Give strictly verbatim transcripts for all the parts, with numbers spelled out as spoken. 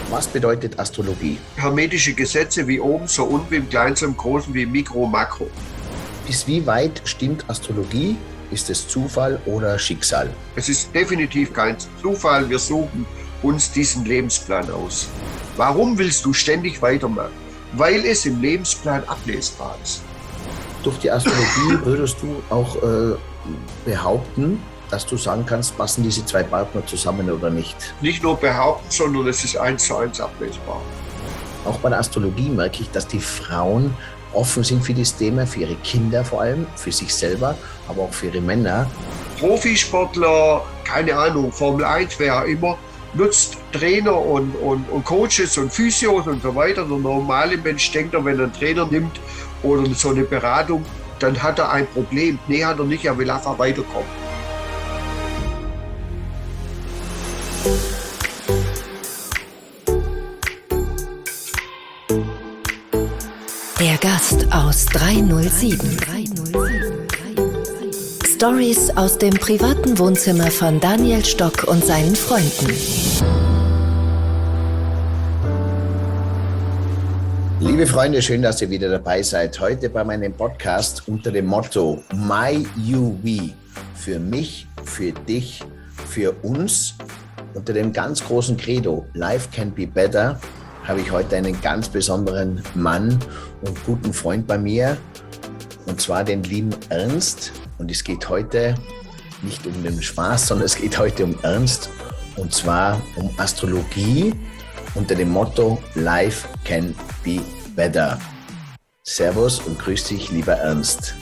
Was bedeutet Astrologie? Hermetische Gesetze wie oben, so unten, wie im Kleinen, so im Großen, wie Mikro, Makro. Bis wie weit stimmt Astrologie? Ist es Zufall oder Schicksal? Es ist definitiv kein Zufall. Wir suchen uns diesen Lebensplan aus. Warum willst du ständig weitermachen? Weil es im Lebensplan ablesbar ist. Durch die Astrologie würdest du auch äh, behaupten, dass du sagen kannst, passen diese zwei Partner zusammen oder nicht? Nicht nur behaupten, sondern es ist eins zu eins ablesbar. Auch bei der Astrologie merke ich, dass die Frauen offen sind für das Thema, für ihre Kinder vor allem, für sich selber, aber auch für ihre Männer. Profisportler, keine Ahnung, Formel eins, wer auch immer, nutzt Trainer und, und, und Coaches und Physios und so weiter. Der normale Mensch denkt, wenn er einen Trainer nimmt oder so eine Beratung, dann hat er ein Problem. Nee, hat er nicht, er will einfach weiterkommen. Der Gast aus dreihundertsieben. Stories aus dem privaten Wohnzimmer von Daniel Stock und seinen Freunden. Liebe Freunde, schön, dass ihr wieder dabei seid. Heute bei meinem Podcast unter dem Motto My U V. Für mich, für dich, für uns. Unter dem ganz großen Credo Life can be better habe ich heute einen ganz besonderen Mann und guten Freund bei mir, und zwar den lieben Ernst. Und es geht heute nicht um den Spaß, sondern es geht heute um Ernst, und zwar um Astrologie unter dem Motto Life can be better. Servus und grüß dich, lieber Ernst.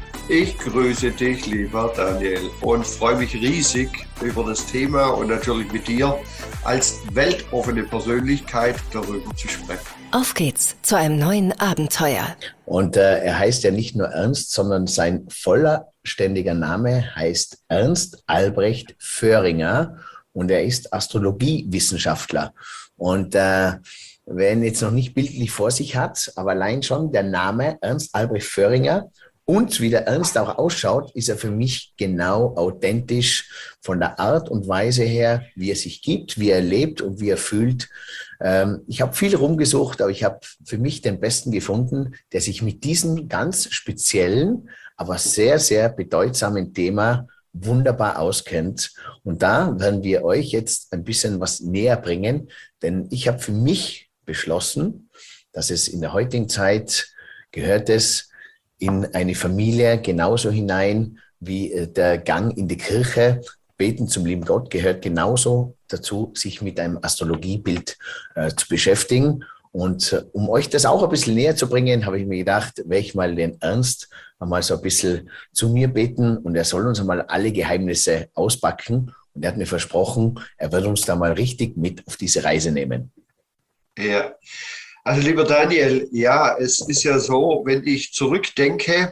Ich grüße dich, lieber Daniel, und freue mich riesig über das Thema und natürlich mit dir als weltoffene Persönlichkeit darüber zu sprechen. Auf geht's zu einem neuen Abenteuer. Und äh, er heißt ja nicht nur Ernst, sondern sein vollständiger Name heißt Ernst Albrecht Föhringer und er ist Astrologiewissenschaftler. Und äh, wer ihn jetzt noch nicht bildlich vor sich hat, aber allein schon der Name Ernst Albrecht Föhringer und wie der Ernst auch ausschaut, ist er für mich genau authentisch von der Art und Weise her, wie er sich gibt, wie er lebt und wie er fühlt. Ähm, ich habe viel rumgesucht, aber ich habe für mich den Besten gefunden, der sich mit diesem ganz speziellen, aber sehr, sehr bedeutsamen Thema wunderbar auskennt. Und da werden wir euch jetzt ein bisschen was näher bringen, denn ich habe für mich beschlossen, dass es in der heutigen Zeit gehört es, in eine Familie genauso hinein wie der Gang in die Kirche. Beten zum lieben Gott gehört genauso dazu, sich mit einem Astrologiebild äh, zu beschäftigen. Und äh, um euch das auch ein bisschen näher zu bringen, habe ich mir gedacht, werde ich mal den Ernst einmal so ein bisschen zu mir beten und er soll uns einmal alle Geheimnisse auspacken. Und er hat mir versprochen, er wird uns da mal richtig mit auf diese Reise nehmen. Ja. Also lieber Daniel, ja, es ist ja so, wenn ich zurückdenke,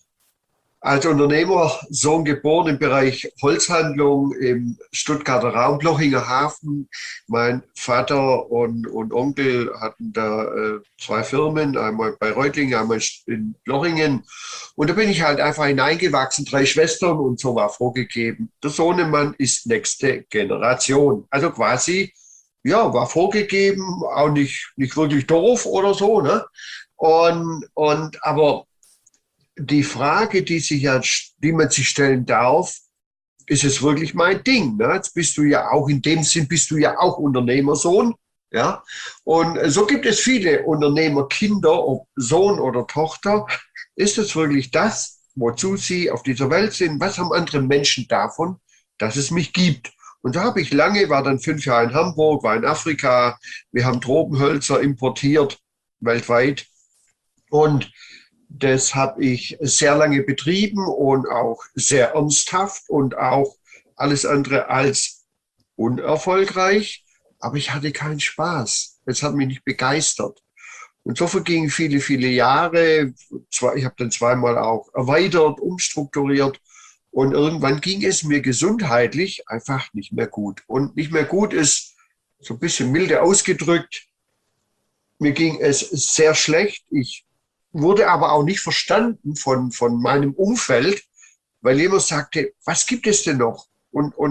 als Unternehmersohn geboren im Bereich Holzhandlung im Stuttgarter Raum, Blochinger Hafen. Mein Vater und, und Onkel hatten da äh, zwei Firmen, einmal bei Reutlingen, einmal in Blochingen. Und da bin ich halt einfach hineingewachsen, drei Schwestern und so war vorgegeben. Der Sohnemann ist nächste Generation. Also quasi, ja, war vorgegeben, auch nicht, nicht wirklich doof oder so, ne? Und, und, aber die Frage, die sich ja, die man sich stellen darf, ist es wirklich mein Ding, ne? Jetzt bist du ja auch, in dem Sinn bist du ja auch Unternehmersohn, ja? Und so gibt es viele Unternehmerkinder, ob Sohn oder Tochter. Ist es wirklich das, wozu sie auf dieser Welt sind? Was haben andere Menschen davon, dass es mich gibt? Und da habe ich lange, war dann fünf Jahre in Hamburg, war in Afrika. Wir haben Tropenhölzer importiert, weltweit. Und das habe ich sehr lange betrieben und auch sehr ernsthaft und auch alles andere als unerfolgreich. Aber ich hatte keinen Spaß. Es hat mich nicht begeistert. Und so vergingen viele, viele Jahre. Ich habe dann zweimal auch erweitert, umstrukturiert. Und irgendwann ging es mir gesundheitlich einfach nicht mehr gut. Und nicht mehr gut ist so ein bisschen milde ausgedrückt. Mir ging es sehr schlecht. Ich wurde aber auch nicht verstanden von, von meinem Umfeld, weil jemand sagte, was gibt es denn noch? Und, und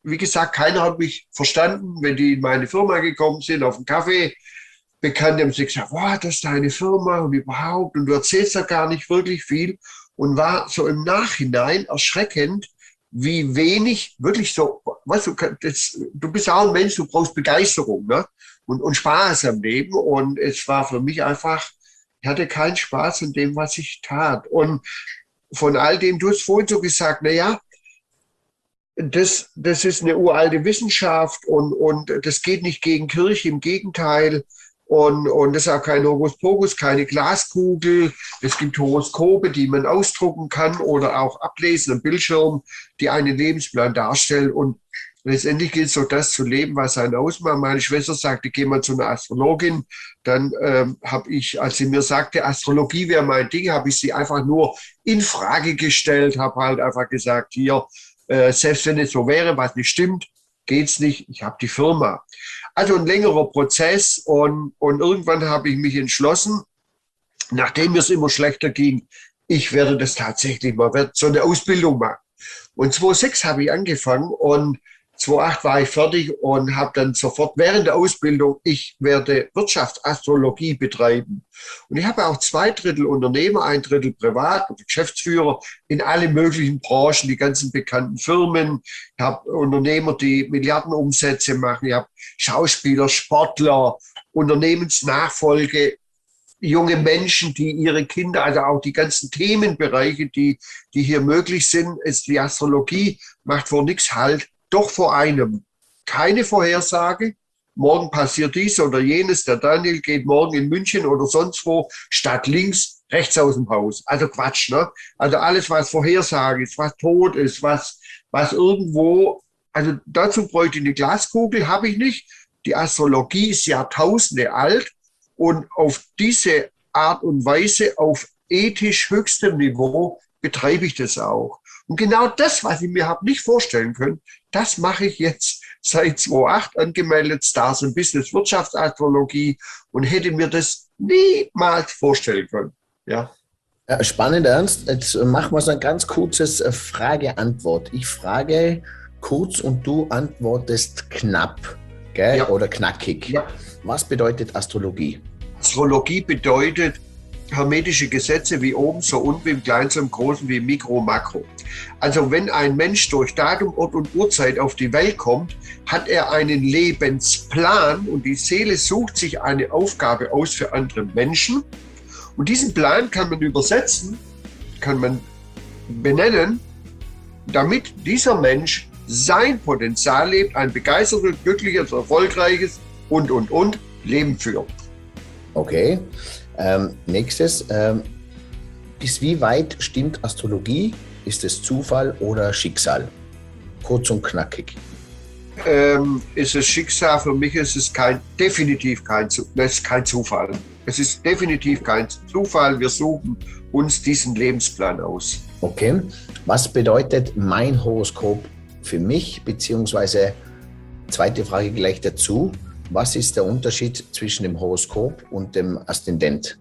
wie gesagt, keiner hat mich verstanden, wenn die in meine Firma gekommen sind, auf den Kaffee. Bekannte haben sie gesagt, wow, das ist deine Firma und überhaupt, und du erzählst ja gar nicht wirklich viel. Und war so im Nachhinein erschreckend, wie wenig, wirklich so, weißt du, das, du bist auch ein Mensch, du brauchst Begeisterung, ne? und, und Spaß am Leben. Und es war für mich einfach, ich hatte keinen Spaß an dem, was ich tat. Und von all dem, du hast vorhin so gesagt, na ja, das, das ist eine uralte Wissenschaft und, und das geht nicht gegen Kirche, im Gegenteil. Und, und das ist auch kein Hokuspokus, keine Glaskugel. Es gibt Horoskope, die man ausdrucken kann oder auch ablesen am Bildschirm, die einen Lebensplan darstellen. Und letztendlich gilt es so, das zu leben, was einen ausmacht. Meine Schwester sagte, geh mal zu einer Astrologin. Dann ähm, habe ich, als sie mir sagte, Astrologie wäre mein Ding, habe ich sie einfach nur in Frage gestellt, habe halt einfach gesagt, hier, äh, selbst wenn es so wäre, was nicht stimmt, geht's nicht, ich habe die Firma. Also ein längerer Prozess und, und irgendwann habe ich mich entschlossen, nachdem es immer schlechter ging, ich werde das tatsächlich mal, werde so eine Ausbildung machen. Und zweitausendsechs habe ich angefangen und zweitausendacht war ich fertig und habe dann sofort während der Ausbildung, ich werde Wirtschaftsastrologie betreiben. Und ich habe auch zwei Drittel Unternehmer, ein Drittel Privat- und Geschäftsführer in alle möglichen Branchen, die ganzen bekannten Firmen. Ich habe Unternehmer, die Milliardenumsätze machen. Ich habe Schauspieler, Sportler, Unternehmensnachfolge, junge Menschen, die ihre Kinder, also auch die ganzen Themenbereiche, die, die hier möglich sind, ist die Astrologie, macht vor nichts Halt. Doch vor einem. Keine Vorhersage. Morgen passiert dies oder jenes. Der Daniel geht morgen in München oder sonst wo statt links rechts aus dem Haus. Also Quatsch, ne? Also alles, was Vorhersage ist, was tot ist, was, was irgendwo, also dazu bräuchte ich eine Glaskugel, habe ich nicht. Die Astrologie ist Jahrtausende alt und auf diese Art und Weise, auf ethisch höchstem Niveau, betreibe ich das auch. Und genau das, was ich mir habe nicht vorstellen können, das mache ich jetzt seit zweitausendacht angemeldet, Stars and Business Wirtschaftsastrologie, und hätte mir das niemals vorstellen können. Ja. Spannend, Ernst. Jetzt machen wir so ein ganz kurzes Frage-Antwort. Ich frage kurz und du antwortest knapp, gell? Ja. Oder knackig. Ja. Was bedeutet Astrologie? Astrologie bedeutet hermetische Gesetze wie oben, so unten, wie im Kleinen, so im Großen, wie im Mikro, Makro. Also wenn ein Mensch durch Datum, Ort und Uhrzeit auf die Welt kommt, hat er einen Lebensplan und die Seele sucht sich eine Aufgabe aus für andere Menschen. Und diesen Plan kann man übersetzen, kann man benennen, damit dieser Mensch sein Potenzial lebt, ein begeistertes, glückliches, erfolgreiches und, und, und Leben führt. Okay. Ähm, nächstes, ähm, bis wie weit stimmt Astrologie? Ist es Zufall oder Schicksal? Kurz und knackig. Ähm, ist es Schicksal? Für mich ist es kein, definitiv kein, das ist kein Zufall. Es ist definitiv kein Zufall. Wir suchen uns diesen Lebensplan aus. Okay. Was bedeutet mein Horoskop für mich? Beziehungsweise, zweite Frage gleich dazu. Was ist der Unterschied zwischen dem Horoskop und dem Aszendent?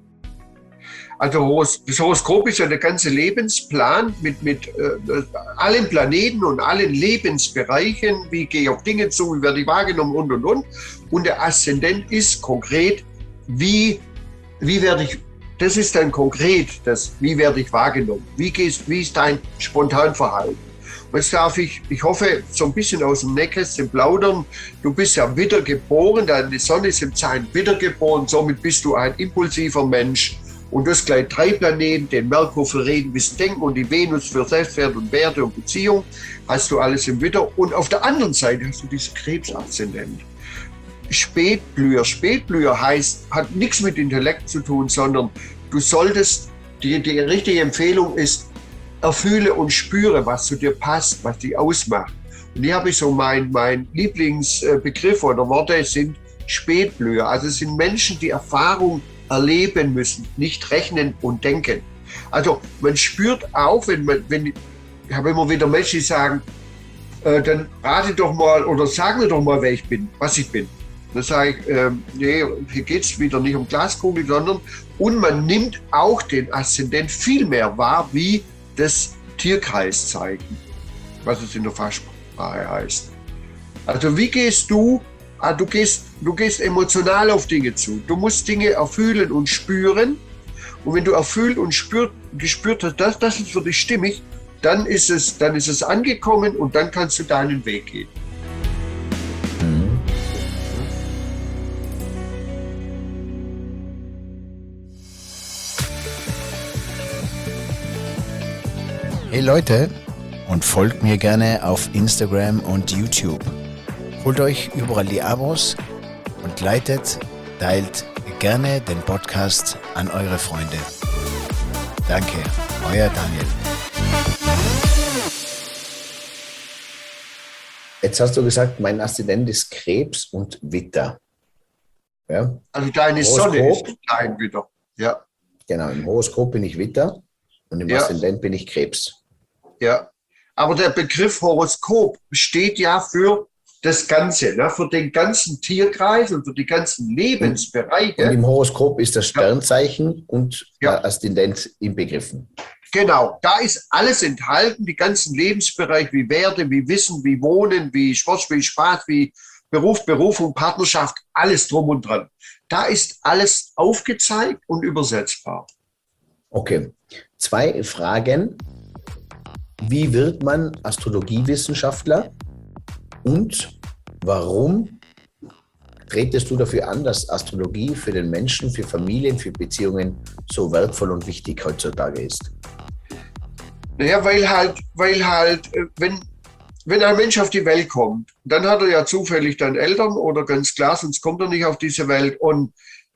Also das Horoskop ist ja der ganze Lebensplan mit, mit äh, allen Planeten und allen Lebensbereichen. Wie gehe ich auf Dinge zu, wie werde ich wahrgenommen und, und, und. Und der Aszendent ist konkret, wie, wie werde ich, das ist dann konkret, das, wie werde ich wahrgenommen. Wie, gehst, wie ist dein Spontanverhalten? Und jetzt darf ich, ich hoffe, so ein bisschen aus dem Nähkästchen plaudern. Du bist ja wiedergeboren, deine Sonne ist im Zeichen wiedergeboren, somit bist du ein impulsiver Mensch. Und du hast gleich drei Planeten, den Merkur für Reden, Wissen, Denken und die Venus für Selbstwert und Werte und Beziehung. Hast du alles im Widder. Und auf der anderen Seite hast du diesen Krebs-Aszendent. Spätblüher. Spätblüher heißt, hat nichts mit Intellekt zu tun, sondern du solltest, die, die richtige Empfehlung ist, erfühle und spüre, was zu dir passt, was dich ausmacht. Und hier habe ich so mein, mein Lieblingsbegriff oder Worte sind Spätblüher. Also es sind Menschen, die Erfahrung erleben müssen, nicht rechnen und denken. Also man spürt auch, wenn man, wenn ich habe immer wieder Menschen, die sagen, äh, dann rate doch mal oder sag mir doch mal, wer ich bin, was ich bin. Dann sage ich, äh, nee, hier geht es wieder nicht um Glaskugel, sondern und man nimmt auch den Aszendent viel mehr wahr, wie das Tierkreiszeichen, was es in der Fachsprache heißt. Also wie gehst du, ah, du gehst, du gehst emotional auf Dinge zu. Du musst Dinge erfühlen und spüren. Und wenn du erfüllt und spürt, gespürt hast, das, das ist für dich stimmig, dann ist es, dann ist es angekommen und dann kannst du deinen Weg gehen. Hey Leute, und folgt mir gerne auf Instagram und YouTube. Holt euch überall die Abos und leitet, teilt gerne den Podcast an eure Freunde. Danke, euer Daniel. Jetzt hast du gesagt, mein Aszendent ist Krebs und Widder. Ja? Also deine Horoskop, Sonne ist klein wieder. Ja. Genau, im Horoskop bin ich Widder und im Ja. Aszendent bin ich Krebs. Ja, aber der Begriff Horoskop steht ja für das Ganze, ne? Für den ganzen Tierkreis und für die ganzen Lebensbereiche. Und im Horoskop ist das Sternzeichen und Ja. der Aszendent inbegriffen. Genau, da ist alles enthalten, die ganzen Lebensbereiche wie Werte, wie Wissen, wie Wohnen, wie Sport, wie Spaß, wie Beruf, Berufung, Partnerschaft, alles drum und dran. Da ist alles aufgezeigt und übersetzbar. Okay, zwei Fragen. Wie wird man Astrologiewissenschaftler und warum tretest du dafür an, dass Astrologie für den Menschen, für Familien, für Beziehungen so wertvoll und wichtig heutzutage ist? Naja, weil halt, weil halt, äh, wenn, wenn ein Mensch auf die Welt kommt, dann hat er ja zufällig dann Eltern oder ganz klar, sonst kommt er nicht auf diese Welt. Und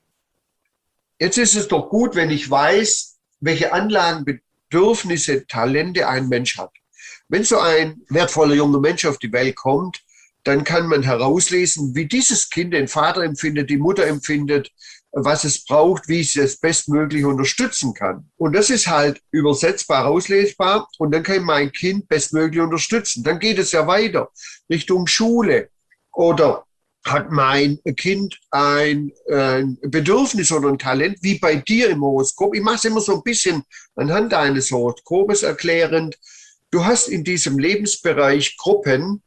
jetzt ist es doch gut, wenn ich weiß, welche Anlagen, Bedürfnisse, Talente ein Mensch hat. Wenn so ein wertvoller junger Mensch auf die Welt kommt, dann kann man herauslesen, wie dieses Kind den Vater empfindet, die Mutter empfindet, was es braucht, wie es es bestmöglich unterstützen kann. Und das ist halt übersetzbar, auslesbar und dann kann mein Kind bestmöglich unterstützen. Dann geht es ja weiter Richtung Schule oder hat mein Kind ein, ein Bedürfnis oder ein Talent, wie bei dir im Horoskop. Ich mache es immer so ein bisschen anhand deines Horoskopes erklärend. Du hast in diesem Lebensbereich Gruppen,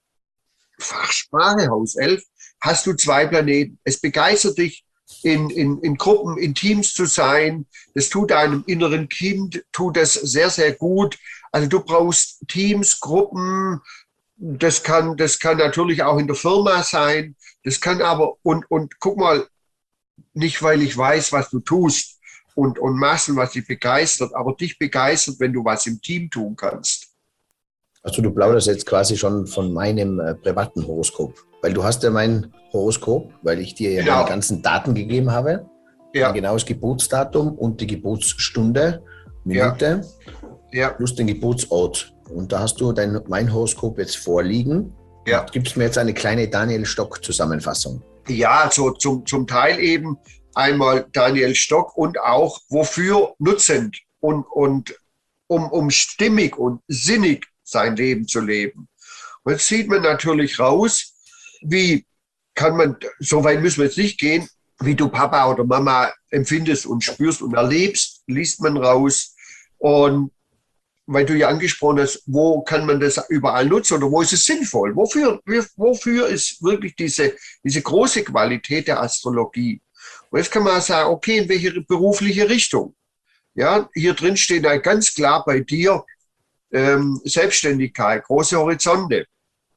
Fachsprache, Haus elf, hast du zwei Planeten. Es begeistert dich, in, in, in Gruppen, in Teams zu sein. Das tut deinem inneren Kind, tut das sehr, sehr gut. Also du brauchst Teams, Gruppen. Das kann, das kann natürlich auch in der Firma sein. Das kann aber, und, und guck mal, nicht weil ich weiß, was du tust und, und machst und was dich begeistert, aber dich begeistert, wenn du was im Team tun kannst. Also du plauderst jetzt quasi schon von meinem äh, privaten Horoskop, weil du hast ja mein Horoskop, weil ich dir ja Genau. meine ganzen Daten gegeben habe. Ja, Ein genaues Geburtsdatum und die Geburtsstunde, Minute, ja, plus den Geburtsort. Und da hast du dein, mein Horoskop jetzt vorliegen. ja. Und gibst mir jetzt eine kleine Daniel Stock-Zusammenfassung. Ja, so zum, zum Teil eben einmal Daniel Stock und auch wofür nutzend und, und um, um stimmig und sinnig sein Leben zu leben. Und jetzt sieht man natürlich raus, wie kann man, so weit müssen wir jetzt nicht gehen, wie du Papa oder Mama empfindest und spürst und erlebst, liest man raus. Und weil du ja angesprochen hast, wo kann man das überall nutzen oder wo ist es sinnvoll? Wofür, wofür ist wirklich diese, diese große Qualität der Astrologie? Und jetzt kann man sagen, okay, in welche berufliche Richtung? Ja, hier drin steht halt ganz klar bei dir ähm, Selbstständigkeit, große Horizonte,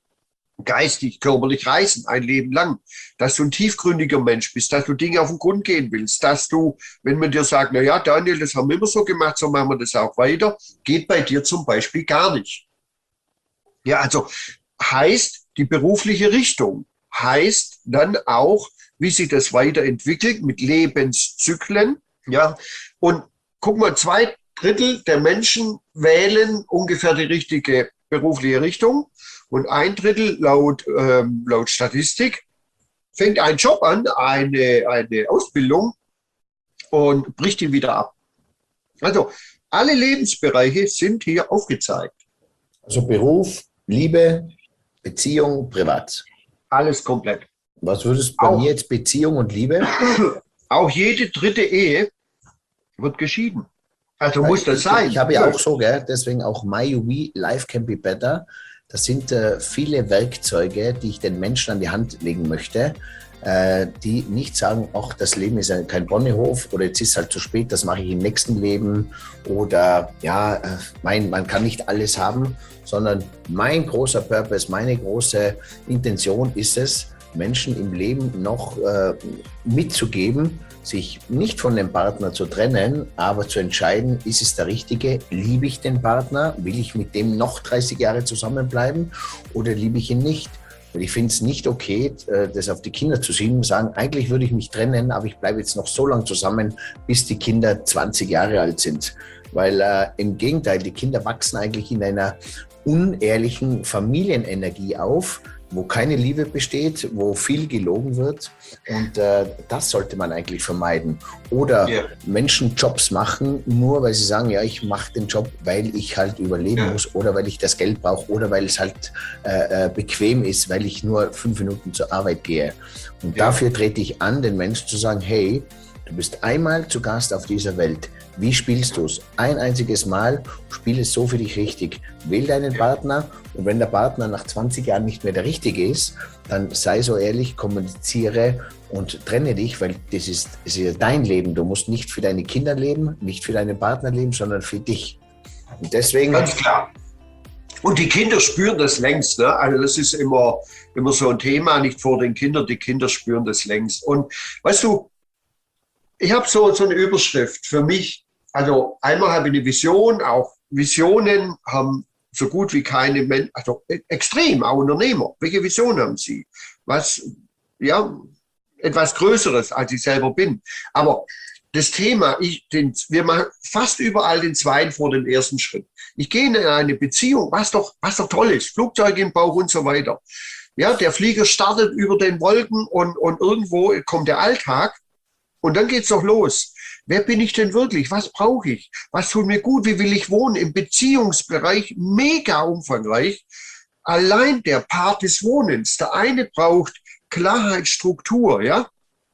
geistig, körperlich reisen, ein Leben lang, dass du ein tiefgründiger Mensch bist, dass du Dinge auf den Grund gehen willst, dass du, wenn man dir sagt, na ja, Daniel, das haben wir immer so gemacht, so machen wir das auch weiter, geht bei dir zum Beispiel gar nicht. Ja, also heißt die berufliche Richtung, heißt dann auch, wie sich das weiterentwickelt mit Lebenszyklen, ja, und guck mal, zwei Drittel der Menschen wählen ungefähr die richtige berufliche Richtung. Und ein Drittel laut, ähm, laut Statistik fängt einen Job an, eine, eine Ausbildung und bricht ihn wieder ab. Also alle Lebensbereiche sind hier aufgezeigt. Also Beruf, Liebe, Beziehung, Privat. Alles komplett. Was würdest du bei Auch. mir jetzt Beziehung und Liebe? Auch jede dritte Ehe wird geschieden. Also muss das ich, sein. Ich habe ja auch so, gell, deswegen auch My We Life Can Be Better. das sind äh, viele Werkzeuge, die ich den Menschen an die Hand legen möchte, äh, die nicht sagen, ach, das Leben ist kein Ponyhof oder jetzt ist es halt zu spät, das mache ich im nächsten Leben oder ja, äh, mein, man kann nicht alles haben, sondern mein großer Purpose, meine große Intention ist es, Menschen im Leben noch äh, mitzugeben, sich nicht von dem Partner zu trennen, aber zu entscheiden, ist es der Richtige, liebe ich den Partner, will ich mit dem noch dreißig Jahre zusammenbleiben oder liebe ich ihn nicht? Und ich finde es nicht okay, das auf die Kinder zu schieben und sagen, eigentlich würde ich mich trennen, aber ich bleibe jetzt noch so lange zusammen, bis die Kinder zwanzig Jahre alt sind. Weil äh, im Gegenteil, die Kinder wachsen eigentlich in einer unehrlichen Familienenergie auf, wo keine Liebe besteht, wo viel gelogen wird und äh, das sollte man eigentlich vermeiden. Oder ja. Menschen Jobs machen, nur weil sie sagen, ja, ich mache den Job, weil ich halt überleben ja. muss oder weil ich das Geld brauche oder weil es halt äh, äh, bequem ist, weil ich nur fünf Minuten zur Arbeit gehe. Und ja. dafür trete ich an, den Menschen zu sagen, hey, du bist einmal zu Gast auf dieser Welt. Wie spielst du es? Ein einziges Mal, spiel es so für dich richtig. Wähl deinen Partner und wenn der Partner nach zwanzig Jahren nicht mehr der Richtige ist, dann sei so ehrlich, kommuniziere und trenne dich, weil das ist, das ist ja dein Leben. Du musst nicht für deine Kinder leben, nicht für deinen Partner leben, sondern für dich. Und deswegen... Ganz klar. Und die Kinder spüren das längst. Ne? Also das ist immer, immer so ein Thema, nicht vor den Kindern. Die Kinder spüren das längst. Und weißt du, ich habe so, so eine Überschrift für mich. Also einmal habe ich eine Vision, auch Visionen haben so gut wie keine Menschen, also extrem, auch Unternehmer. Welche Vision haben sie? Was, ja, etwas Größeres, als ich selber bin. Aber das Thema, ich, den, wir machen fast überall den zweiten vor dem ersten Schritt. Ich gehe in eine Beziehung, was doch, was doch toll ist, Flugzeug im Bauch und so weiter. Ja, der Flieger startet über den Wolken und, und irgendwo kommt der Alltag. Und dann geht's doch los. Wer bin ich denn wirklich? Was brauche ich? Was tut mir gut? Wie will ich wohnen? Im Beziehungsbereich mega umfangreich. Allein der Part des Wohnens. Der eine braucht Klarheit, Struktur, ja.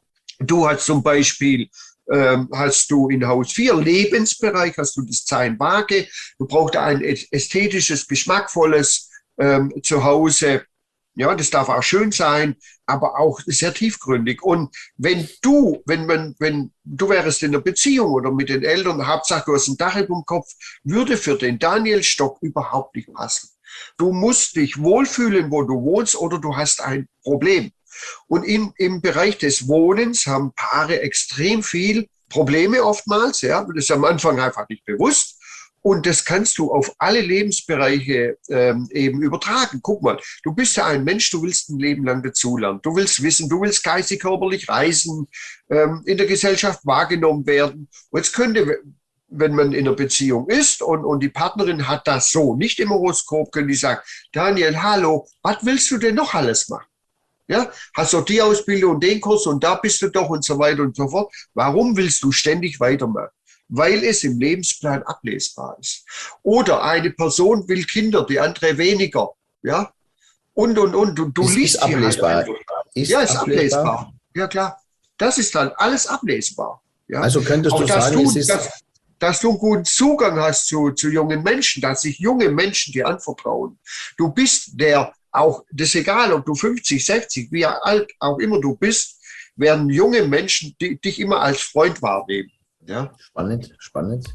Du hast zum Beispiel, ähm, hast du in Haus vier Lebensbereich, hast du das Zeichen Waage. Du brauchst ein ästhetisches, geschmackvolles ähm, Zuhause. Ja, das darf auch schön sein, aber auch sehr tiefgründig. Und wenn du, wenn man, wenn du wärst in einer Beziehung oder mit den Eltern, Hauptsache du hast ein Dach über dem Kopf, würde für den Daniel Stock überhaupt nicht passen. Du musst dich wohlfühlen, wo du wohnst, oder du hast ein Problem. Und in, im Bereich des Wohnens haben Paare extrem viel Probleme oftmals, ja, das ist am Anfang einfach nicht bewusst. Und das kannst du auf alle Lebensbereiche ähm, eben übertragen. Guck mal, du bist ja ein Mensch, du willst ein Leben lang dazulernen. Du willst wissen, du willst geistig, körperlich reisen, ähm, in der Gesellschaft wahrgenommen werden. Und jetzt könnte, wenn man in einer Beziehung ist und, und die Partnerin hat das so, nicht im Horoskop, können die sagen, Daniel, hallo, was willst du denn noch alles machen? Ja, hast du die Ausbildung und den Kurs und da bist du doch und so weiter und so fort. Warum willst du ständig weitermachen? Weil es im Lebensplan ablesbar ist. Oder eine Person will Kinder, die andere weniger. Ja, und, und, und. Du, du ist, liest ist ablesbar. Halt ist ja, ist ablesbar. ablesbar. Ja, klar. Das ist dann alles ablesbar. Ja? Also könntest auch du dass sagen, du, es ist... Dass, dass du einen guten Zugang hast zu, zu jungen Menschen, dass sich junge Menschen dir anvertrauen. Du bist der, auch, das ist egal, ob du fünfzig, sechzig, wie alt auch immer du bist, werden junge Menschen die, dich immer als Freund wahrnehmen. Ja. Spannend, spannend.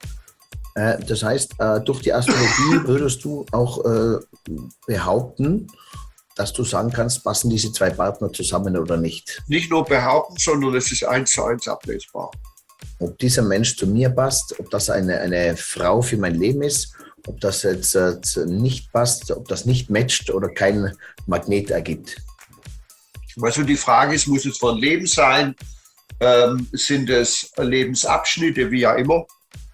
Äh, das heißt, äh, durch die Astrologie würdest du auch äh, behaupten, dass du sagen kannst, passen diese zwei Partner zusammen oder nicht? Nicht nur behaupten, sondern es ist eins zu eins ablesbar. Ob dieser Mensch zu mir passt, ob das eine, eine Frau für mein Leben ist, ob das jetzt äh, nicht passt, ob das nicht matcht oder kein Magnet ergibt. Also die Frage ist, muss es von Leben sein? Ähm, sind es Lebensabschnitte, wie ja immer.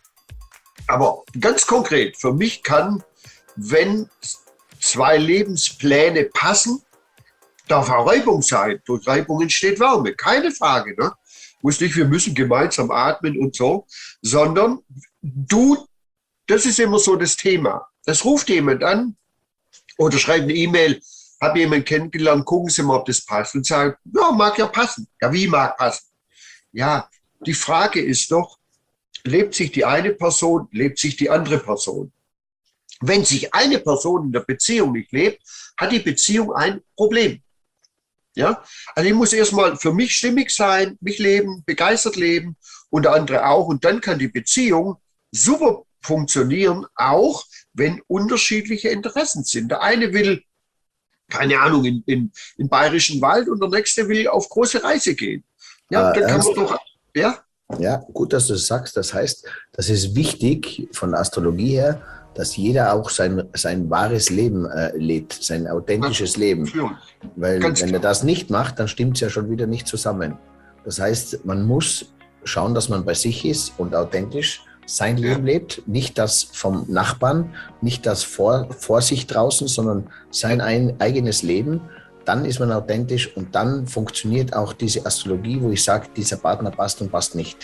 Aber ganz konkret, für mich kann, wenn zwei Lebenspläne passen, darf auch Reibung sein. Durch Reibung entsteht Wärme, keine Frage. Ne? Muss nicht, wir müssen gemeinsam atmen und so, sondern du, das ist immer so das Thema. Das ruft jemand an oder schreibt eine E-Mail, habe jemanden kennengelernt, gucken Sie mal, ob das passt. Und sagt, ja, mag ja passen. Ja, wie mag passen? Ja, die Frage ist doch, lebt sich die eine Person, lebt sich die andere Person? Wenn sich eine Person in der Beziehung nicht lebt, hat die Beziehung ein Problem. Ja? Also ich muss erstmal für mich stimmig sein, mich leben, begeistert leben und der andere auch. Und dann kann die Beziehung super funktionieren, auch wenn unterschiedliche Interessen sind. Der eine will, keine Ahnung, in, in, in bayerischen Wald und der nächste will auf große Reise gehen. Ja, Äh, dann kann Ernst? man doch, ja, Ja, gut, dass du das sagst. Das heißt, das ist wichtig von der Astrologie her, dass jeder auch sein, sein wahres Leben äh, lebt, sein authentisches Leben. Führung. Weil Ganz wenn er klar. das nicht macht, dann stimmt es ja schon wieder nicht zusammen. Das heißt, man muss schauen, dass man bei sich ist und authentisch sein Leben Ja. lebt. Nicht das vom Nachbarn, nicht das vor, vor sich draußen, sondern sein ein, eigenes Leben. Dann ist man authentisch und dann funktioniert auch diese Astrologie, wo ich sage, dieser Partner passt und passt nicht.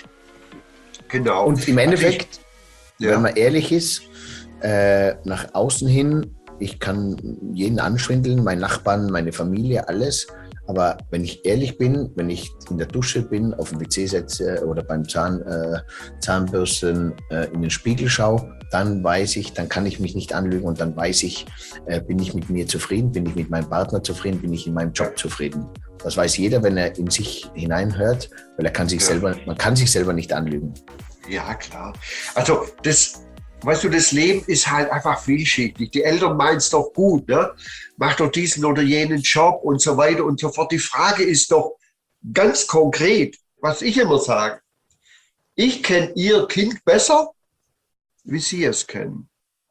Genau. Und im Endeffekt, Ja. wenn man ehrlich ist, äh, nach außen hin, ich kann jeden anschwindeln, meinen Nachbarn, meine Familie, alles. Aber wenn ich ehrlich bin, wenn ich in der Dusche bin, auf dem W C setze oder beim Zahn, äh, Zahnbürsten äh, in den Spiegel schaue, dann weiß ich, dann kann ich mich nicht anlügen und dann weiß ich, äh, bin ich mit mir zufrieden, bin ich mit meinem Partner zufrieden, bin ich in meinem Job zufrieden. Das weiß jeder, wenn er in sich hineinhört, weil er kann sich Ja. selber, man kann sich selber nicht anlügen. Ja, klar. Also das, weißt du, das Leben ist halt einfach vielschichtig. Die Eltern meinen es doch gut, ne? Mach doch diesen oder jenen Job und so weiter und so fort. Die Frage ist doch ganz konkret, was ich immer sage. Ich kenne ihr Kind besser, wie sie es kennen.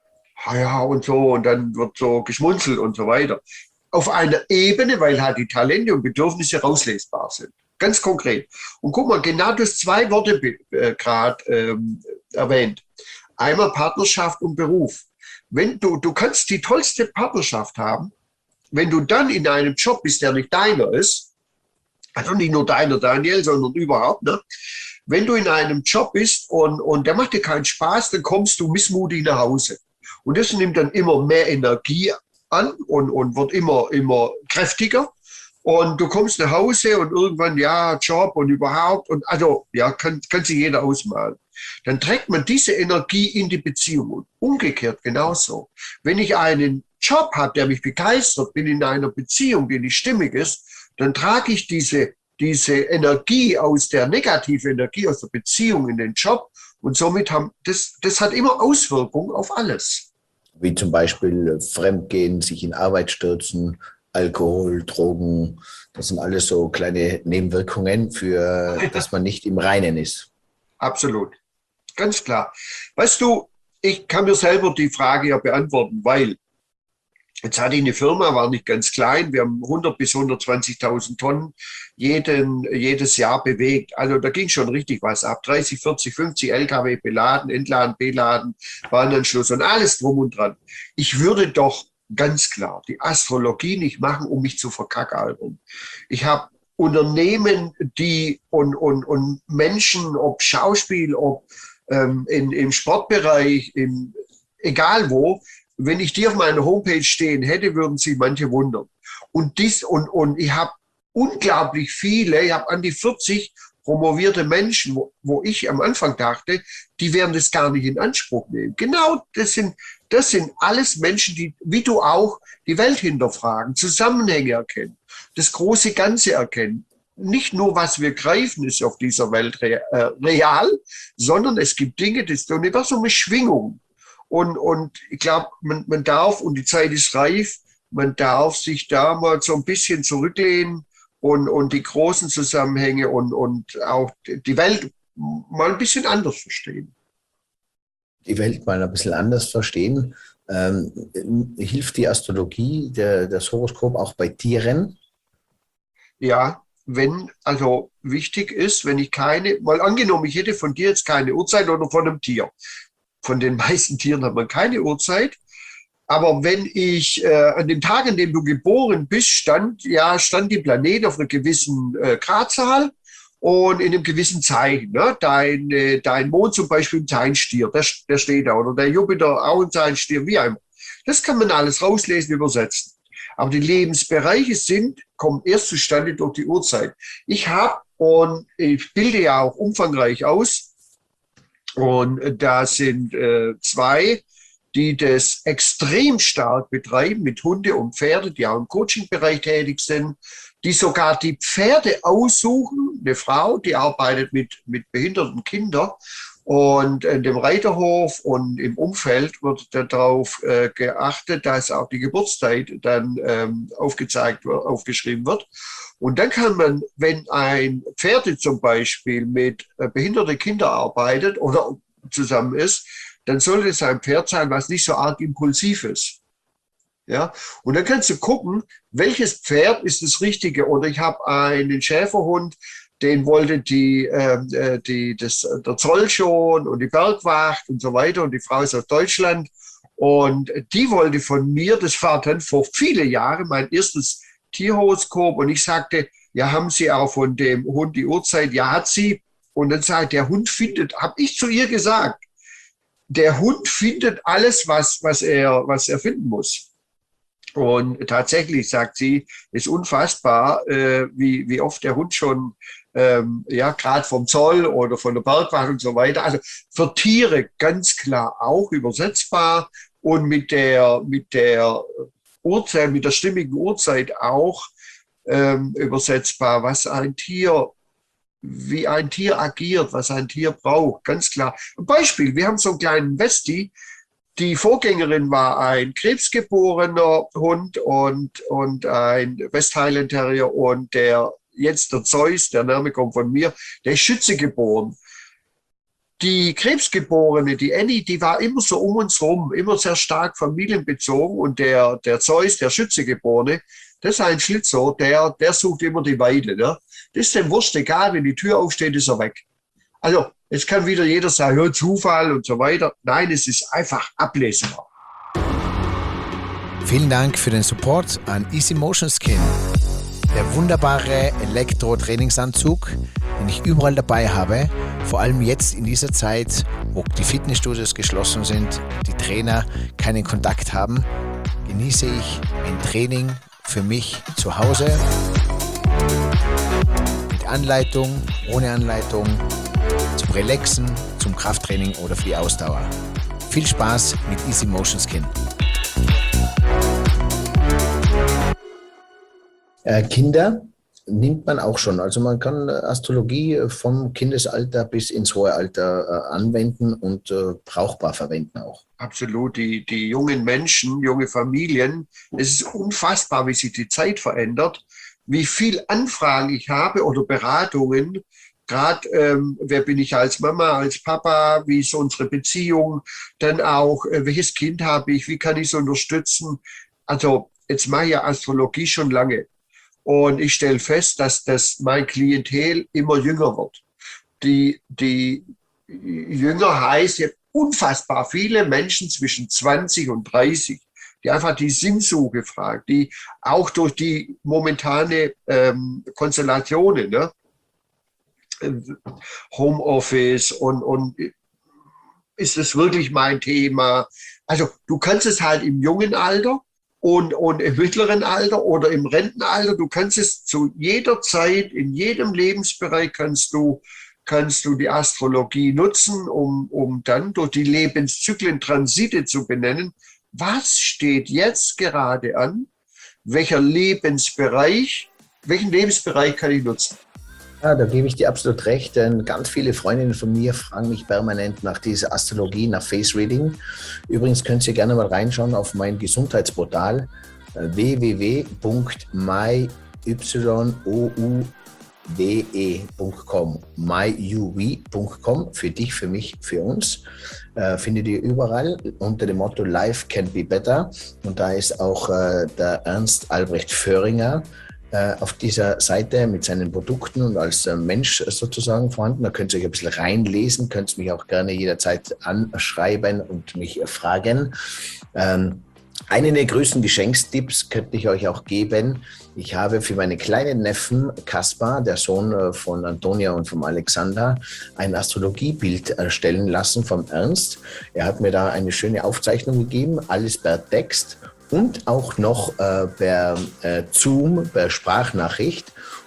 Ah ja, und so, und dann wird so geschmunzelt und so weiter. Auf einer Ebene, weil halt die Talente und Bedürfnisse rauslesbar sind. Ganz konkret. Und guck mal, genau das zwei Worte äh, gerade ähm, erwähnt. Einmal Partnerschaft und Beruf. Wenn du, du kannst die tollste Partnerschaft haben, wenn du dann in einem Job bist, der nicht deiner ist, also nicht nur deiner, Daniel, sondern überhaupt, ne? Wenn du in einem Job bist und, und der macht dir keinen Spaß, dann kommst du missmutig nach Hause. Und das nimmt dann immer mehr Energie an und, und wird immer, immer kräftiger. Und du kommst nach Hause und irgendwann, ja, Job und überhaupt. Und also, ja, kann, kann sich jeder ausmalen. Dann trägt man diese Energie in die Beziehung. Und umgekehrt genauso. Wenn ich einen Job habe, der mich begeistert, bin in einer Beziehung, die nicht stimmig ist, dann trage ich diese, diese Energie aus der negativen Energie aus der Beziehung in den Job. Und somit haben, das, das hat immer Auswirkungen auf alles. Wie zum Beispiel Fremdgehen, sich in Arbeit stürzen, Alkohol, Drogen, das sind alles so kleine Nebenwirkungen, für dass man nicht im Reinen ist. Absolut. Ganz klar. Weißt du, ich kann mir selber die Frage ja beantworten, weil jetzt hatte ich eine Firma, war nicht ganz klein, wir haben hundert bis hundertzwanzigtausend Tonnen jeden, jedes Jahr bewegt. Also da ging schon richtig was ab. dreißig, vierzig, fünfzig L K W beladen, entladen, beladen, Bahnanschluss und alles drum und dran. Ich würde doch ganz klar die Astrologie nicht machen, um mich zu verkackalbern. Ich habe Unternehmen, die und, und, und Menschen, ob Schauspiel, ob ähm, in, im Sportbereich, in, egal wo, wenn ich die auf meiner Homepage stehen hätte, würden sie manche wundern. Und, dies, und, und ich habe unglaublich viele, ich habe an die vierzig promovierte Menschen, wo, wo ich am Anfang dachte, die werden das gar nicht in Anspruch nehmen. Genau, das sind, das sind alles Menschen, die, wie du auch, die Welt hinterfragen, Zusammenhänge erkennen, das große Ganze erkennen. Nicht nur, was wir greifen, ist auf dieser Welt re, äh, real, sondern es gibt Dinge, das Universum ist Schwingung. Und, und ich glaube, man, man darf, und die Zeit ist reif, man darf sich da mal so ein bisschen zurücklehnen und, und die großen Zusammenhänge und, und auch die Welt mal ein bisschen anders verstehen. Die Welt mal ein bisschen anders verstehen. Ähm, hilft die Astrologie, der, das Horoskop auch bei Tieren? Ja, wenn, also wichtig ist, wenn ich keine, mal angenommen, ich hätte von dir jetzt keine Uhrzeit oder von einem Tier. Von den meisten Tieren hat man keine Uhrzeit. Aber wenn ich äh, an dem Tag, an dem du geboren bist, stand, ja, stand die Planet auf einer gewissen äh, Gradzahl und in einem gewissen Zeichen. Ne? Dein, äh, dein Mond zum Beispiel ein Zeilenstier, der, der steht da. Oder der Jupiter auch ein Zeilenstier, wie einmal. Das kann man alles rauslesen, übersetzen. Aber die Lebensbereiche sind, kommen erst zustande durch die Uhrzeit. Ich habe, und ich bilde ja auch umfangreich aus, und da sind äh, zwei, die das extrem stark betreiben mit Hunde und Pferde, die auch im Coaching-Bereich tätig sind, die sogar die Pferde aussuchen. Eine Frau, die arbeitet mit, mit behinderten Kindern. Und in dem Reiterhof und im Umfeld wird darauf äh, geachtet, dass auch die Geburtszeit dann ähm, aufgezeigt wird, aufgeschrieben wird. Und dann kann man, wenn ein Pferd zum Beispiel mit äh, behinderten Kindern arbeitet oder zusammen ist, dann sollte es ein Pferd sein, was nicht so arg impulsiv ist. Ja, und dann kannst du gucken, welches Pferd ist das Richtige. Oder ich habe einen Schäferhund, den wollte die, äh, die, das, der Zoll schon und die Bergwacht und so weiter. Und die Frau ist aus Deutschland. Und die wollte von mir, das war dann vor vielen Jahren mein erstes Tierhoroskop. Und ich sagte, ja, haben Sie auch von dem Hund die Uhrzeit? Ja, hat sie. Und dann sagt der Hund findet, habe ich zu ihr gesagt, der Hund findet alles, was, was, er, was er finden muss. Und tatsächlich, sagt sie, ist unfassbar, äh, wie, wie oft der Hund schon, ähm, ja, gerade vom Zoll oder von der Bergwacht und so weiter, also für Tiere ganz klar auch übersetzbar und mit der, mit der Uhrzeit, mit der stimmigen Uhrzeit auch ähm, übersetzbar, was ein Tier, wie ein Tier agiert, was ein Tier braucht, ganz klar. Ein Beispiel, wir haben so einen kleinen Westi. Die Vorgängerin war ein krebsgeborener Hund und, und ein West Highland Terrier und der jetzt der Zeus, der Name kommt von mir, der ist Schütze geboren. Die Krebsgeborene, die Annie, die war immer so um uns rum, immer sehr stark familienbezogen und der, der Zeus, der Schützegeborene, das ist ein Schlitzohr, der, der sucht immer die Weide. Ne? Das ist dem wurscht egal, wenn die Tür aufsteht, ist er weg. Also, jetzt kann wieder jeder sagen, ja, Zufall und so weiter. Nein, es ist einfach ablesbar. Vielen Dank für den Support an Easy Motion Skin. Der wunderbare Elektro-Trainingsanzug, den ich überall dabei habe, vor allem jetzt in dieser Zeit, wo die Fitnessstudios geschlossen sind, die Trainer keinen Kontakt haben, genieße ich ein Training für mich zu Hause mit Anleitung, ohne Anleitung, zum Relaxen, zum Krafttraining oder für die Ausdauer. Viel Spaß mit Easy Motion Skin. Äh, Kinder nimmt man auch schon. Also man kann Astrologie vom Kindesalter bis ins hohe Alter äh, anwenden und äh, brauchbar verwenden auch. Absolut. Die, die jungen Menschen, junge Familien, es ist unfassbar, wie sich die Zeit verändert, wie viel Anfragen ich habe oder Beratungen. Gerade, ähm, wer bin ich als Mama, als Papa, wie ist unsere Beziehung, dann auch, äh, welches Kind habe ich, wie kann ich es unterstützen. Also jetzt mache ich ja Astrologie schon lange und ich stelle fest, dass das mein Klientel immer jünger wird. Die, die jünger heißt ja unfassbar viele Menschen zwischen zwanzig und dreißig, die einfach die Sinnsuche fragen, die auch durch die momentane ähm, Konstellationen, ne? Homeoffice und, und ist das wirklich mein Thema? Also du kannst es halt im jungen Alter und, und im mittleren Alter oder im Rentenalter, du kannst es zu jeder Zeit, in jedem Lebensbereich kannst du, kannst du die Astrologie nutzen, um, um dann durch die Lebenszyklen Transite zu benennen. Was steht jetzt gerade an? Welcher Lebensbereich, welchen Lebensbereich kann ich nutzen? Ja, da gebe ich dir absolut recht, denn ganz viele Freundinnen von mir fragen mich permanent nach dieser Astrologie, nach Face Reading. Übrigens könnt ihr gerne mal reinschauen auf mein Gesundheitsportal w w w punkt my y o u w e punkt com myuv punkt com für dich, für mich, für uns. Äh, findet ihr überall unter dem Motto Life can be better und da ist auch äh, der Ernst Albrecht Föhringer auf dieser Seite mit seinen Produkten und als Mensch sozusagen vorhanden. Da könnt ihr euch ein bisschen reinlesen, könnt mich auch gerne jederzeit anschreiben und mich fragen. Ähm, einen der größten Geschenkstipps könnte ich euch auch geben. Ich habe für meinen kleinen Neffen Kaspar, der Sohn von Antonia und vom Alexander, ein Astrologiebild erstellen lassen vom Ernst. Er hat mir da eine schöne Aufzeichnung gegeben, alles per Text. Und auch noch äh, per äh, Zoom, per Sprachnachricht.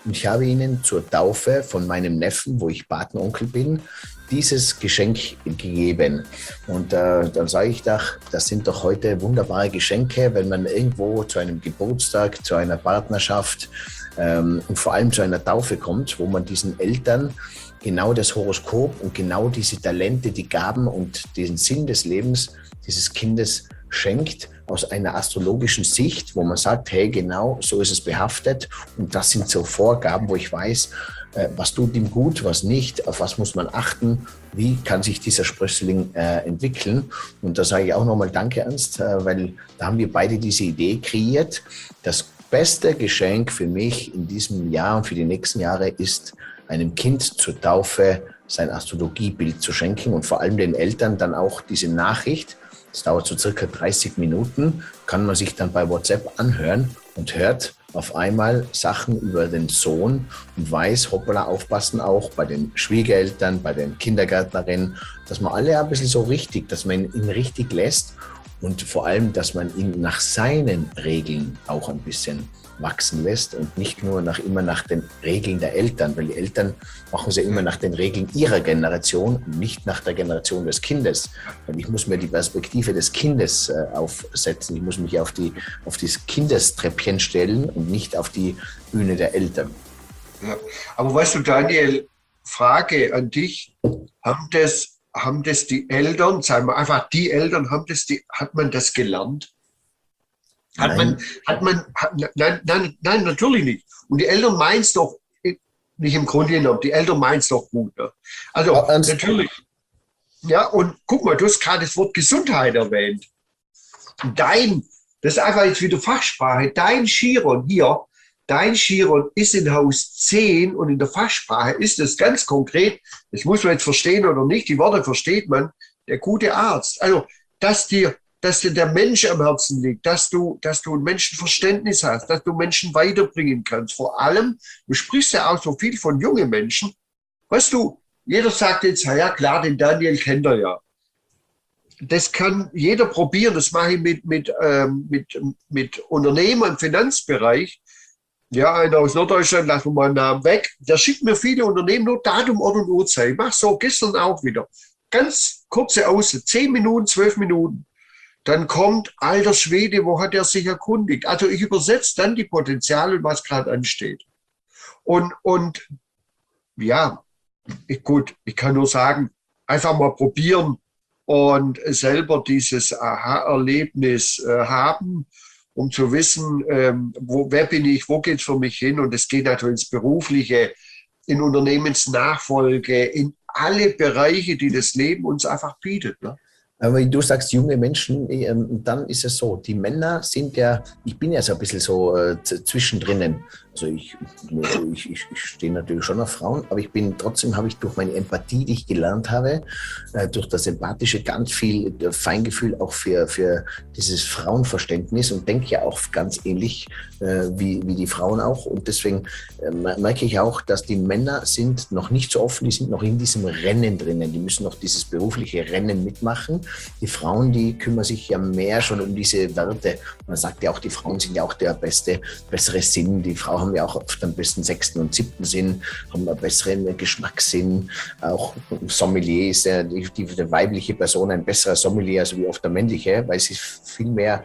Und ich habe ihnen zur Taufe von meinem Neffen, wo ich Patenonkel bin, dieses Geschenk gegeben. Und äh, dann sage ich doch, das sind doch heute wunderbare Geschenke, wenn man irgendwo zu einem Geburtstag, zu einer Partnerschaft ähm, und vor allem zu einer Taufe kommt, wo man diesen Eltern genau das Horoskop und genau diese Talente, die Gaben und den Sinn des Lebens dieses Kindes schenkt, aus einer astrologischen Sicht, wo man sagt, hey, genau, so ist es behaftet und das sind so Vorgaben, wo ich weiß, äh, was tut ihm gut, was nicht, auf was muss man achten, wie kann sich dieser Sprössling äh, entwickeln. Und da sage ich auch nochmal Danke, Ernst, äh, weil da haben wir beide diese Idee kreiert. Das beste Geschenk für mich in diesem Jahr und für die nächsten Jahre ist, einem Kind zur Taufe sein Astrologiebild zu schenken und vor allem den Eltern dann auch diese Nachricht, das dauert so circa dreißig Minuten, kann man sich dann bei WhatsApp anhören und hört auf einmal Sachen über den Sohn und weiß, hoppala, aufpassen auch bei den Schwiegereltern, bei den Kindergärtnerinnen, dass man alle ein bisschen so richtig, dass man ihn richtig lässt und vor allem, dass man ihn nach seinen Regeln auch ein bisschen wachsen lässt und nicht nur nach, immer nach den Regeln der Eltern, weil die Eltern machen es ja immer nach den Regeln ihrer Generation und nicht nach der Generation des Kindes. Und ich muss mir die Perspektive des Kindes äh, aufsetzen, ich muss mich auf, die, auf das Kindestreppchen stellen und nicht auf die Bühne der Eltern. Ja. Aber weißt du, Daniel, Frage an dich, haben das, haben das die Eltern, sagen wir einfach die Eltern, haben das die, hat man das gelernt? Hat Nein. man, hat man, hat, nein, nein, nein, natürlich nicht. Und die Eltern meinen es doch nicht im Grunde genommen, die Eltern meinen es doch gut. Ne? Also Ja, ernst? natürlich. Ja, und guck mal, du hast gerade das Wort Gesundheit erwähnt. Dein, das ist einfach jetzt wieder Fachsprache, dein Chiron hier, dein Chiron ist in Haus zehn und in der Fachsprache ist es ganz konkret, das muss man jetzt verstehen oder nicht, die Worte versteht man, der gute Arzt. Also, dass dir dass dir der Mensch am Herzen liegt, dass du, dass du ein Menschenverständnis hast, dass du Menschen weiterbringen kannst. Vor allem, du sprichst ja auch so viel von jungen Menschen. Weißt du, jeder sagt jetzt, ja klar, den Daniel kennt er ja. Das kann jeder probieren, das mache ich mit, mit, ähm, mit, mit Unternehmern im Finanzbereich. Ja, einer aus Norddeutschland, lassen wir mal einen Namen weg. Der schickt mir viele Unternehmen nur Datum, Ort und Uhrzeit. Ich mache so gestern auch wieder. Ganz kurze Auszeit, zehn Minuten, zwölf Minuten. Dann kommt, alter Schwede, wo hat er sich erkundigt? Also ich übersetze dann die Potenziale, was gerade ansteht. Und, und ja, ich, gut, ich kann nur sagen, einfach mal probieren und selber dieses Aha-Erlebnis äh, haben, um zu wissen, ähm, wo, wer bin ich, wo geht es für mich hin? Und es geht natürlich ins Berufliche, in Unternehmensnachfolge, in alle Bereiche, die das Leben uns einfach bietet. Ne? Aber wenn du sagst, junge Menschen, dann ist es so, die Männer sind ja, ich bin ja so ein bisschen so äh, zwischendrin. Also ich, ich, ich, ich stehe natürlich schon auf Frauen, aber ich bin trotzdem, habe ich durch meine Empathie, die ich gelernt habe, äh, durch das Empathische ganz viel Feingefühl auch für, für dieses Frauenverständnis und denke ja auch ganz ähnlich äh, wie, wie die Frauen auch. Und deswegen äh, merke ich auch, dass die Männer sind noch nicht so offen, die sind noch in diesem Rennen drinnen, die müssen noch dieses berufliche Rennen mitmachen. Die Frauen, die kümmern sich ja mehr schon um diese Werte. Man sagt ja auch, die Frauen sind ja auch der beste, bessere Sinn. Die Frauen haben ja auch oft am besten sechsten und siebten Sinn, haben einen besseren Geschmackssinn. Auch Sommelier ist ja die, die, die weibliche Person ein besserer Sommelier, also wie oft der männliche, weil sie viel mehr,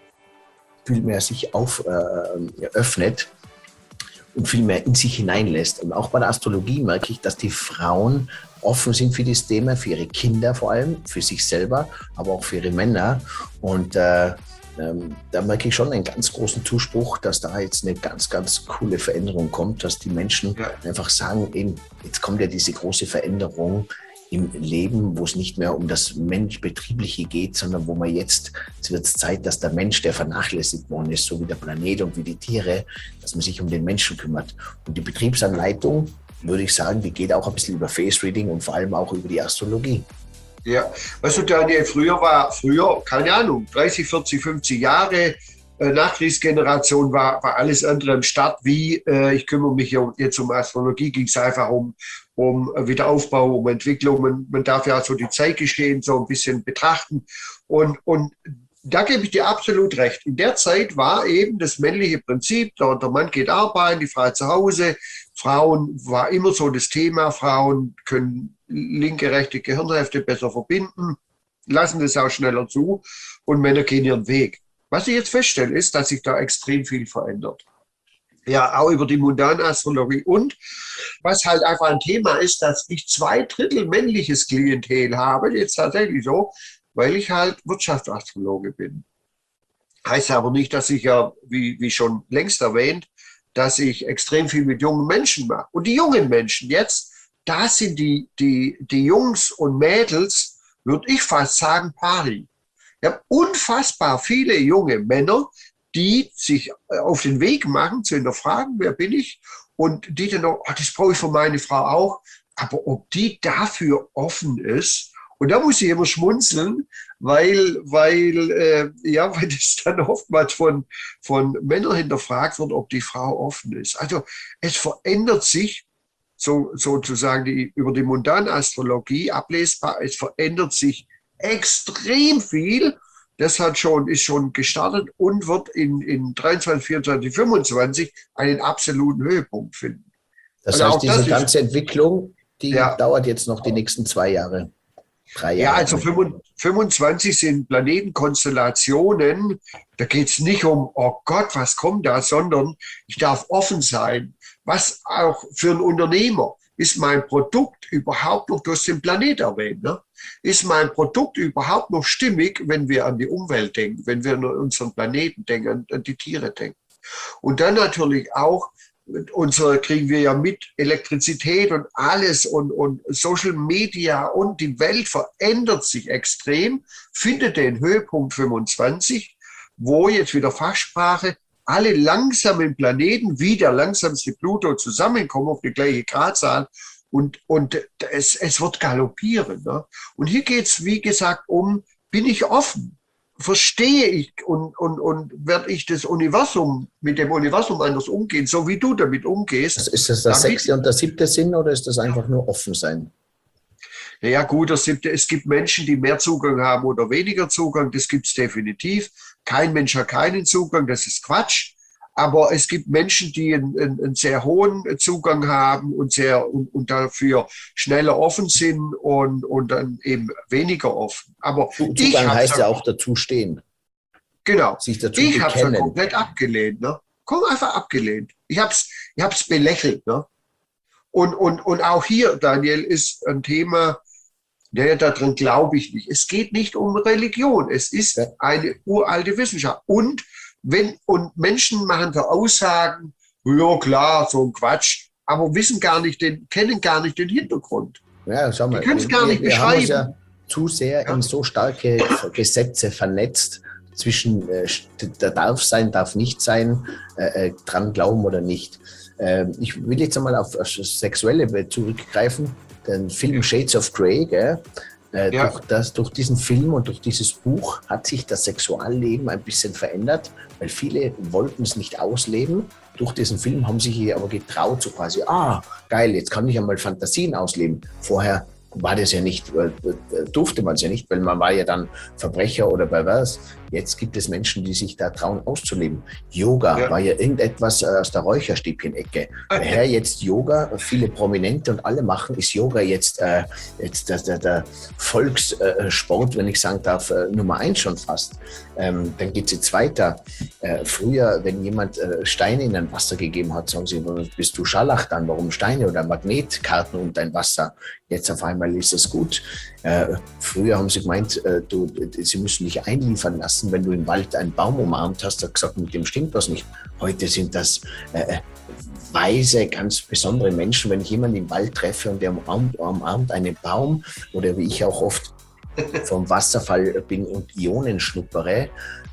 viel mehr sich auf, äh, öffnet und viel mehr in sich hineinlässt. Und auch bei der Astrologie merke ich, dass die Frauen offen sind für das Thema, für ihre Kinder vor allem, für sich selber, aber auch für ihre Männer. Und äh, ähm, da merke ich schon einen ganz großen Zuspruch, dass da jetzt eine ganz, ganz coole Veränderung kommt, dass die Menschen ja. einfach sagen, eben, jetzt kommt ja diese große Veränderung im Leben, wo es nicht mehr um das Mensch-Betriebliche geht, sondern wo man jetzt, jetzt wird es Zeit, dass der Mensch, der vernachlässigt worden ist, so wie der Planet und wie die Tiere, dass man sich um den Menschen kümmert. Und die Betriebsanleitung, würde ich sagen, die geht auch ein bisschen über Face Reading und vor allem auch über die Astrologie. Ja, weißt du, Daniel, früher war, früher, keine Ahnung, dreißig, vierzig, fünfzig Jahre, äh, Nachkriegsgeneration war, war alles andere im Start, wie, äh, ich kümmere mich jetzt um Astrologie, ging es einfach um, um Wiederaufbau, um Entwicklung. Man, man darf ja so die Zeitgeschehen so ein bisschen betrachten. Und, und da gebe ich dir absolut recht. In der Zeit war eben das männliche Prinzip, der, der Mann geht arbeiten, die Frau zu Hause. Frauen war immer so das Thema, Frauen können linke, rechte Gehirnhälfte besser verbinden, lassen das auch schneller zu und Männer gehen ihren Weg. Was ich jetzt feststelle, ist, dass sich da extrem viel verändert. Ja, auch über die Mundanastrologie. Und was halt einfach ein Thema ist, dass ich zwei Drittel männliches Klientel habe, jetzt tatsächlich so, weil ich halt Wirtschaftsastrologe bin. Heißt aber nicht, dass ich ja, wie, wie schon längst erwähnt, dass ich extrem viel mit jungen Menschen mache. Und die jungen Menschen jetzt, da sind die, die, die Jungs und Mädels, würde ich fast sagen, pari. Ich habe unfassbar viele junge Männer, die sich auf den Weg machen, zu hinterfragen, wer bin ich? Und die dann noch, oh, das brauche ich für meine Frau auch. Aber ob die dafür offen ist, und da muss ich immer schmunzeln, weil, weil, äh, ja, weil das dann oftmals von, von Männern hinterfragt wird, ob die Frau offen ist. Also es verändert sich, so, sozusagen die, über die Mundanastrologie ablesbar, es verändert sich extrem viel. Das hat schon, ist schon gestartet und wird in, in dreiundzwanzig, vierundzwanzig, fünfundzwanzig einen absoluten Höhepunkt finden. Das also heißt, diese das ganze ist, Entwicklung, die ja. dauert jetzt noch die nächsten zwei Jahre, drei Jahre. Ja, also fünfundzwanzig sind Planetenkonstellationen. Da geht es nicht um, oh Gott, was kommt da, sondern ich darf offen sein. Was auch für einen Unternehmer ist mein Produkt überhaupt noch, du hast den Planet erwähnt, ne? Ist mein Produkt überhaupt noch stimmig, wenn wir an die Umwelt denken, wenn wir an unseren Planeten denken, an, an die Tiere denken. Und dann natürlich auch, unsere kriegen wir ja mit Elektrizität und alles und, und Social Media und die Welt verändert sich extrem, findet den Höhepunkt fünfundzwanzig, wo jetzt wieder Fachsprache alle langsamen Planeten wie der langsamste Pluto zusammenkommen auf die gleiche Gradzahl und, und es, es wird galoppieren. Ne? Und hier geht es, wie gesagt, um, bin ich offen? Verstehe ich und, und, und werde ich das Universum mit dem Universum anders umgehen, so wie du damit umgehst? Also ist das der sechste und der siebte Sinn oder ist das einfach nur offen sein? Ja gut, das sind, es gibt Menschen, die mehr Zugang haben oder weniger Zugang, das gibt es definitiv. Kein Mensch hat keinen Zugang, das ist Quatsch. Aber es gibt Menschen, die einen, einen sehr hohen Zugang haben und, sehr, und, und dafür schneller offen sind und, und dann eben weniger offen. Aber Zugang heißt ja auch dazu stehen. Genau. Sich dazu ich habe es ja bekennen. komplett abgelehnt. Ne? Komm, einfach abgelehnt. Ich habe es ich hab's belächelt. Ne? Und, und, und auch hier, Daniel, ist ein Thema, naja, darin glaube ich nicht. Es geht nicht um Religion. Es ist ja. eine uralte Wissenschaft. Und wenn, und Menschen machen da Aussagen, ja klar, so ein Quatsch, aber wissen gar nicht den, kennen gar nicht den Hintergrund. Ja, schau mal. Die können es gar wir, nicht wir beschreiben. Haben uns ja zu sehr Ja. in so starke Gesetze vernetzt zwischen äh, da darf sein, darf nicht sein, äh, äh, dran glauben oder nicht. Äh, ich will jetzt einmal auf das Sexuelle zurückgreifen. Den Film Shades of Grey, gell? Äh, Ja. durch, das, durch diesen Film und durch dieses Buch hat sich das Sexualleben ein bisschen verändert, weil viele wollten es nicht ausleben. Durch diesen Film haben sich aber getraut, so quasi, ah, geil, jetzt kann ich einmal Fantasien ausleben. Vorher war das ja nicht, äh, durfte man es ja nicht, weil man war ja dann Verbrecher oder pervers. Jetzt gibt es Menschen, die sich da trauen auszuleben. Yoga Ja. war ja irgendetwas aus der Räucherstäbchen-Ecke. Daher jetzt Yoga, viele Prominente und alle machen, ist Yoga jetzt, äh, jetzt der, der, der Volkssport, wenn ich sagen darf, äh, Nummer eins schon fast. Ähm, dann geht es jetzt weiter. Äh, früher, wenn jemand äh, Steine in ein Wasser gegeben hat, sagen sie, bist du Scharlach warum Steine oder Magnetkarten und dein Wasser? Jetzt auf einmal ist es gut. Äh, früher haben sie gemeint, äh, du, sie müssen dich einliefern lassen, wenn du im Wald einen Baum umarmt hast, hat gesagt, mit dem stimmt was nicht. Heute sind das äh, weise, ganz besondere Menschen. Wenn ich jemanden im Wald treffe und der umarmt, umarmt einen Baum oder wie ich auch oft vom Wasserfall bin und Ionen schnuppere,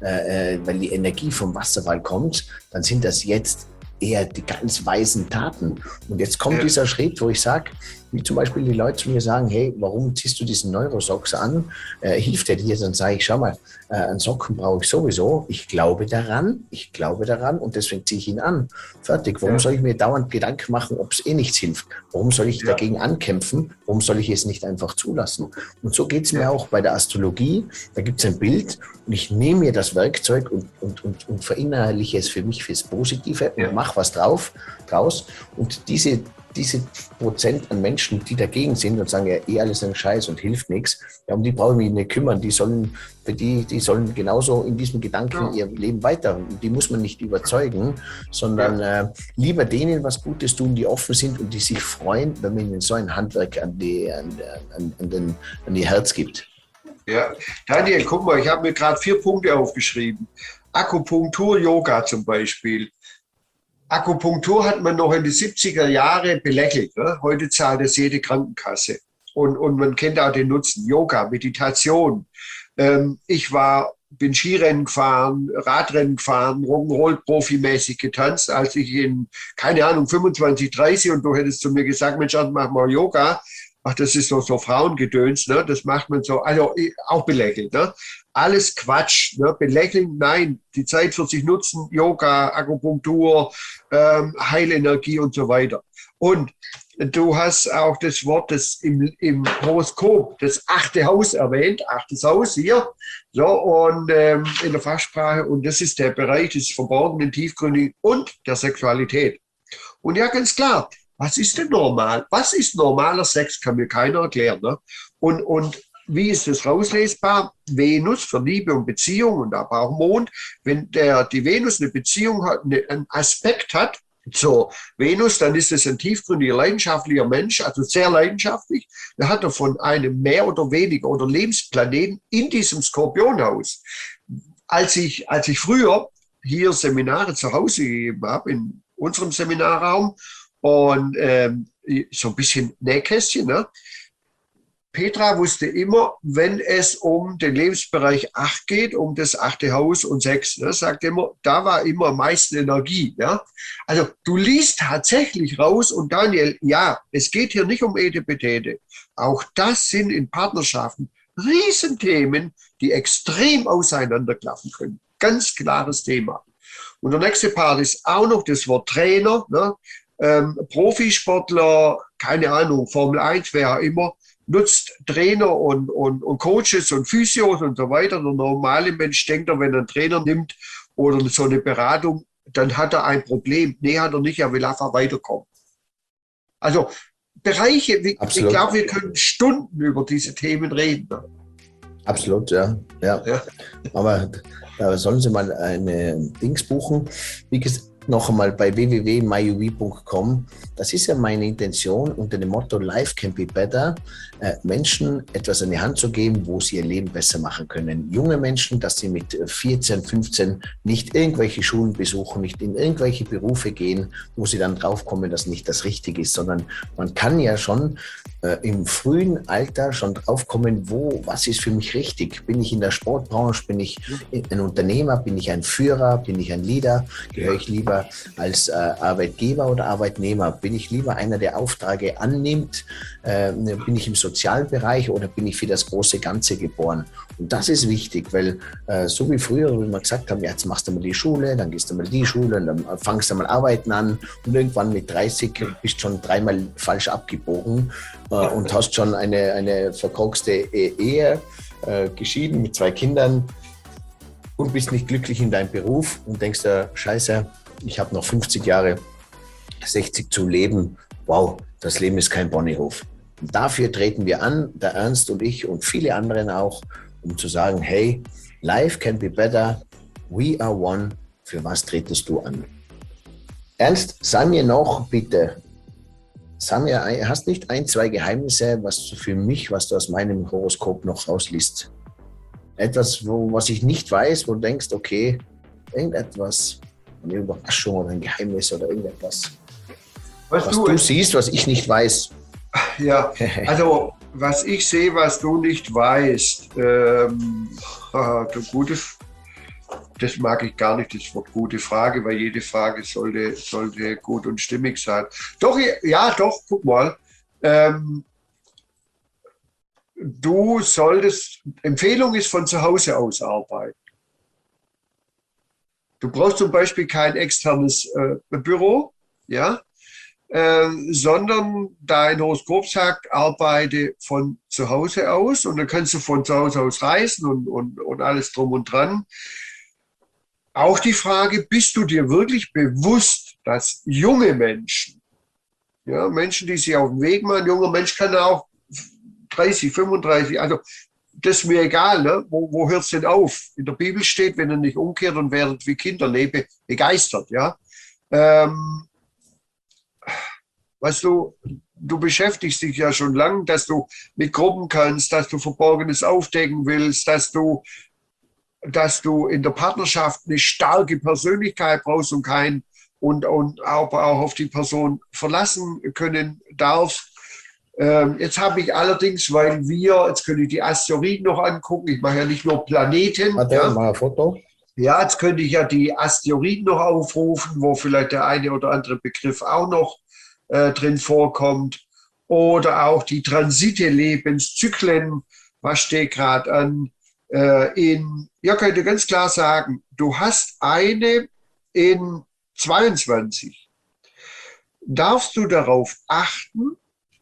äh, weil die Energie vom Wasserfall kommt, dann sind das jetzt eher die ganz weisen Taten. Und jetzt kommt ja. dieser Schritt, wo ich sage, wie zum Beispiel die Leute zu mir sagen, hey, warum ziehst du diesen Neurosocks an? Äh, hilft der dir? Dann sage ich, schau mal, äh, einen Socken brauche ich sowieso. Ich glaube daran, ich glaube daran und deswegen ziehe ich ihn an. Fertig. Warum ja. soll ich mir dauernd Gedanken machen, ob es eh nichts hilft? Warum soll ich ja. dagegen ankämpfen? Warum soll ich es nicht einfach zulassen? Und so geht es mir auch bei der Astrologie. Da gibt es ein Bild und ich nehme mir das Werkzeug und, und, und, und verinnerliche es für mich fürs Positive und ja. mache was drauf, draus. Und diese, diese Prozent an Menschen, die dagegen sind und sagen, ja, eh alles ein Scheiß und hilft nichts, ja, um die brauche ich mich nicht kümmern. Die sollen, für die, die sollen genauso in diesem Gedanken ja. ihr Leben weiter. Die muss man nicht überzeugen, sondern ja. äh, lieber denen was Gutes tun, die offen sind und die sich freuen, wenn man ihnen so ein Handwerk an die, an, an, an den, an ihr Herz gibt. Ja, Daniel, guck mal, ich habe mir gerade vier Punkte aufgeschrieben. Akupunktur, Yoga zum Beispiel. Akupunktur hat man noch in den siebziger Jahren belächelt. Ne? Heute zahlt es jede Krankenkasse. Und, und man kennt auch den Nutzen. Yoga, Meditation. Ähm, ich war, bin Skirennen gefahren, Radrennen gefahren, Rock'n'Roll profimäßig getanzt, als ich in, keine Ahnung, fünfundzwanzig, dreißig und du hättest zu mir gesagt, Mensch, mach mal Yoga. Ach, das ist doch so Frauengedöns, ne? Das macht man so, also auch belächelt. Ne? Alles Quatsch, ne? Belächeln, nein, die Zeit für sich nutzen, Yoga, Akupunktur, ähm, Heilenergie und so weiter. Und du hast auch das Wort das im, im Horoskop, das achte Haus erwähnt, achtes Haus hier, so, und ähm, in der Fachsprache, und das ist der Bereich des Verborgenen, Tiefgründigen und der Sexualität. Und ja, ganz klar, was ist denn normal? Was ist normaler Sex? Kann mir keiner erklären. Ne? Und, und wie ist das rauslesbar? Venus für Liebe und Beziehung und aber auch Mond. Wenn der, die Venus eine Beziehung hat, eine, einen Aspekt hat zur Venus, dann ist es ein tiefgründiger, leidenschaftlicher Mensch, also sehr leidenschaftlich. Da hat er von einem mehr oder weniger oder Lebensplaneten in diesem Skorpionhaus. Als ich, als ich früher hier Seminare zu Hause gegeben habe, in unserem Seminarraum, und ähm, so ein bisschen Nähkästchen, ne? Petra wusste immer, wenn es um den Lebensbereich acht geht, um das achte Haus und sechs, ne, sagt immer, da war immer am meisten Energie. Ja? Also du liest tatsächlich raus und Daniel, ja, es geht hier nicht um Etepetete. Auch das sind in Partnerschaften Riesenthemen, die extrem auseinanderklaffen können. Ganz klares Thema. Und der nächste Part ist auch noch das Wort Trainer, ne? Ähm, Profisportler, keine Ahnung, Formel eins, wer auch immer, nutzt Trainer und, und, und Coaches und Physios und so weiter. Der normale Mensch denkt, wenn er einen Trainer nimmt oder so eine Beratung, dann hat er ein Problem. Nee, hat er nicht, er will einfach weiterkommen. Also Bereiche, ich, ich glaube, wir können Stunden über diese Themen reden. Ne? Absolut, ja. ja. ja. Aber da sollen Sie mal eine Dings buchen. Wie gesagt, noch einmal bei w w w punkt my u v punkt com. Das ist ja meine Intention unter dem Motto Life can be better, äh, Menschen etwas an die Hand zu geben, wo sie ihr Leben besser machen können. Junge Menschen, dass sie mit vierzehn, fünfzehn nicht irgendwelche Schulen besuchen, nicht in irgendwelche Berufe gehen, wo sie dann draufkommen, dass nicht das Richtige ist, sondern man kann ja schon äh, im frühen Alter schon draufkommen, wo, was ist für mich richtig? Bin ich in der Sportbranche? Bin ich ein Unternehmer? Bin ich ein Führer? Bin ich ein Leader? Gehöre ich lieber als äh, Arbeitgeber oder Arbeitnehmer? Bin ich lieber einer, der Aufträge annimmt? Äh, bin ich im sozialen Bereich oder bin ich für das große Ganze geboren? Und das ist wichtig, weil äh, so wie früher, wenn wir gesagt haben, ja, jetzt machst du mal die Schule, dann gehst du mal die Schule und dann fangst du mal Arbeiten an und irgendwann mit dreißig bist du schon dreimal falsch abgebogen äh, und hast schon eine, eine verkorkste Ehe, äh, geschieden mit zwei Kindern und bist nicht glücklich in deinem Beruf und denkst dir, scheiße, ich habe noch fünfzig Jahre, sechzig zu leben. Wow, das Leben ist kein Ponyhof. Und dafür treten wir an, der Ernst und ich und viele anderen auch, um zu sagen, hey, life can be better, we are one. Für was tretest du an? Ernst, sag mir noch bitte, sag mir, hast nicht ein, zwei Geheimnisse, was du für mich, was du aus meinem Horoskop noch rausliest? Etwas, wo, was ich nicht weiß, wo du denkst, okay, irgendetwas, eine Überraschung oder ein Geheimnis oder irgendetwas. Was, was du, du siehst, was ich nicht weiß. Ja, also was ich sehe, was du nicht weißt, ähm, gute, das mag ich gar nicht, das Wort gute Frage, weil jede Frage sollte, sollte gut und stimmig sein. Doch, ja, doch, guck mal, Ähm, du solltest, Empfehlung ist von zu Hause aus arbeiten. Du brauchst zum Beispiel kein externes äh, Büro, ja, äh, sondern dein Horoskop sagt, arbeite von zu Hause aus und dann kannst du von zu Hause aus reisen und, und, und alles drum und dran. Auch die Frage, bist du dir wirklich bewusst, dass junge Menschen, ja, Menschen, die sich auf den Weg machen, ein junger Mensch kann auch dreißig, fünfunddreißig, also das ist mir egal, ne? wo, wo hört es denn auf? In der Bibel steht, wenn ihr nicht umkehrt und werdet wie Kinder, lebe begeistert. Ja? Ähm, weißt du, du beschäftigst dich ja schon lange, dass du mit Gruppen kannst, dass du Verborgenes aufdecken willst, dass du, dass du in der Partnerschaft eine starke Persönlichkeit brauchst und kein und, und auch, auch auf die Person verlassen können darfst. Jetzt habe ich allerdings, weil wir, jetzt könnte ich die Asteroiden noch angucken, ich mache ja nicht nur Planeten. Warte, ja. mal ein Foto. Ja, jetzt könnte ich ja die Asteroiden noch aufrufen, wo vielleicht der eine oder andere Begriff auch noch äh, drin vorkommt. Oder auch die Transite, Lebenszyklen, was steht gerade an. Äh, in, ja, könnte ganz klar sagen, du hast eine in zweiundzwanzig. Darfst du darauf achten,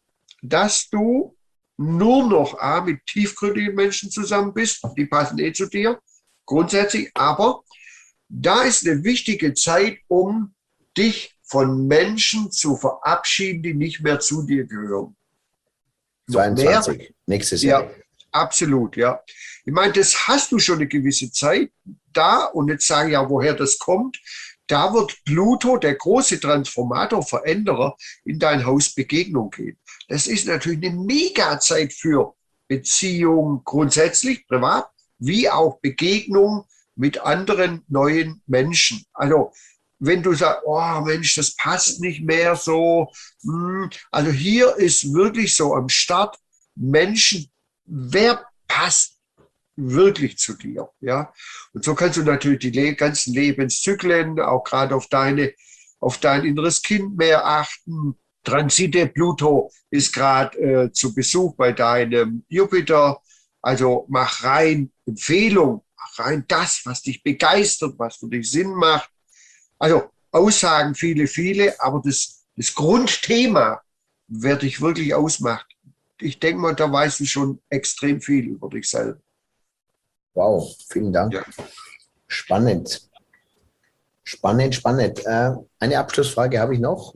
dass du nur noch A, mit tiefgründigen Menschen zusammen bist, die passen eh zu dir, grundsätzlich, aber da ist eine wichtige Zeit, um dich von Menschen zu verabschieden, die nicht mehr zu dir gehören. zweiundzwanzig, mehr? Nächstes Jahr. Ja, absolut, ja. Ich meine, das hast du schon eine gewisse Zeit da und jetzt sage ich ja, woher das kommt. Da wird Pluto, der große Transformator, Veränderer, in dein Haus Begegnung gehen. Das ist natürlich eine Mega-Zeit für Beziehung grundsätzlich, privat, wie auch Begegnung mit anderen neuen Menschen. Also wenn du sagst, oh Mensch, das passt nicht mehr so. Also hier ist wirklich so am Start Menschen, wer passt wirklich zu dir, ja. Und so kannst du natürlich die le- ganzen Lebenszyklen, auch gerade auf deine, auf dein inneres Kind mehr achten. Transite Pluto ist gerade äh, zu Besuch bei deinem Jupiter. Also mach rein Empfehlung, mach rein das, was dich begeistert, was für dich Sinn macht. Also Aussagen viele, viele, aber das, das Grundthema, wer dich wirklich ausmacht, ich denke mal, da weißt du schon extrem viel über dich selber. Wow, vielen Dank. Ja. Spannend. Spannend, spannend. Äh, eine Abschlussfrage habe ich noch.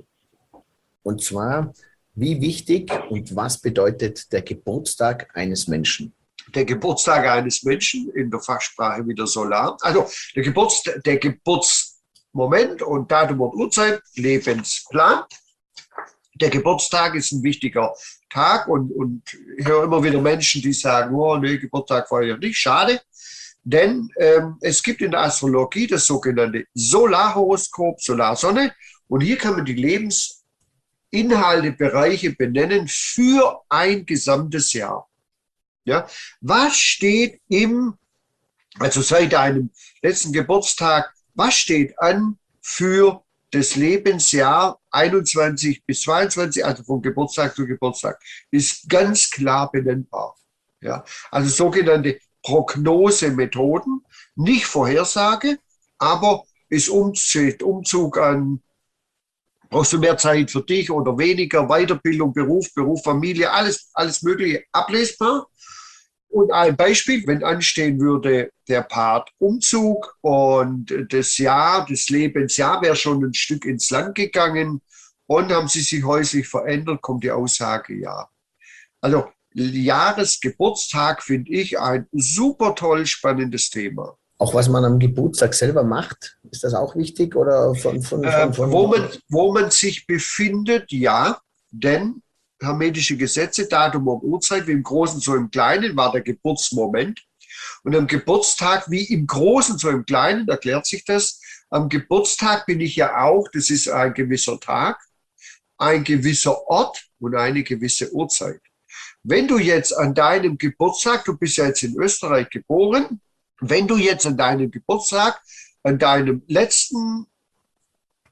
Und zwar, wie wichtig und was bedeutet der Geburtstag eines Menschen? Der Geburtstag eines Menschen, in der Fachsprache wieder Solar. Also der, Geburts, der Geburtsmoment und Datum und Uhrzeit, Lebensplan. Der Geburtstag ist ein wichtiger Tag und, und ich höre immer wieder Menschen, die sagen, oh nee, Geburtstag war ja nicht, schade. Denn ähm, es gibt in der Astrologie das sogenannte Solarhoroskop, Solarsonne. Und hier kann man die Lebensinhalte, Bereiche benennen für ein gesamtes Jahr. Ja? Was steht im, also seit einem letzten Geburtstag, was steht an für das Lebensjahr einundzwanzig bis zweiundzwanzig, also von Geburtstag zu Geburtstag, ist ganz klar benennbar. Ja? Also sogenannte Prognosemethoden, nicht Vorhersage, aber ist Umzug, Umzug an, brauchst du mehr Zeit für dich oder weniger, Weiterbildung, Beruf, Beruf, Familie, alles, alles Mögliche ablesbar. Und ein Beispiel, wenn anstehen würde, der Part Umzug und das Jahr, das Lebensjahr wäre schon ein Stück ins Land gegangen und haben sie sich häuslich verändert, kommt die Aussage ja. Also Jahresgeburtstag finde ich ein super toll spannendes Thema. Auch was man am Geburtstag selber macht, ist das auch wichtig? Oder von, von, von, von äh, wo, man, wo man sich befindet, ja, denn hermetische Gesetze, Datum und Uhrzeit, wie im Großen so im Kleinen, war der Geburtsmoment. Und am Geburtstag, wie im Großen so im Kleinen, erklärt sich das. Am Geburtstag bin ich ja auch, das ist ein gewisser Tag, ein gewisser Ort und eine gewisse Uhrzeit. Wenn du jetzt an deinem Geburtstag, du bist ja jetzt in Österreich geboren, wenn du jetzt an deinem Geburtstag, an deinem letzten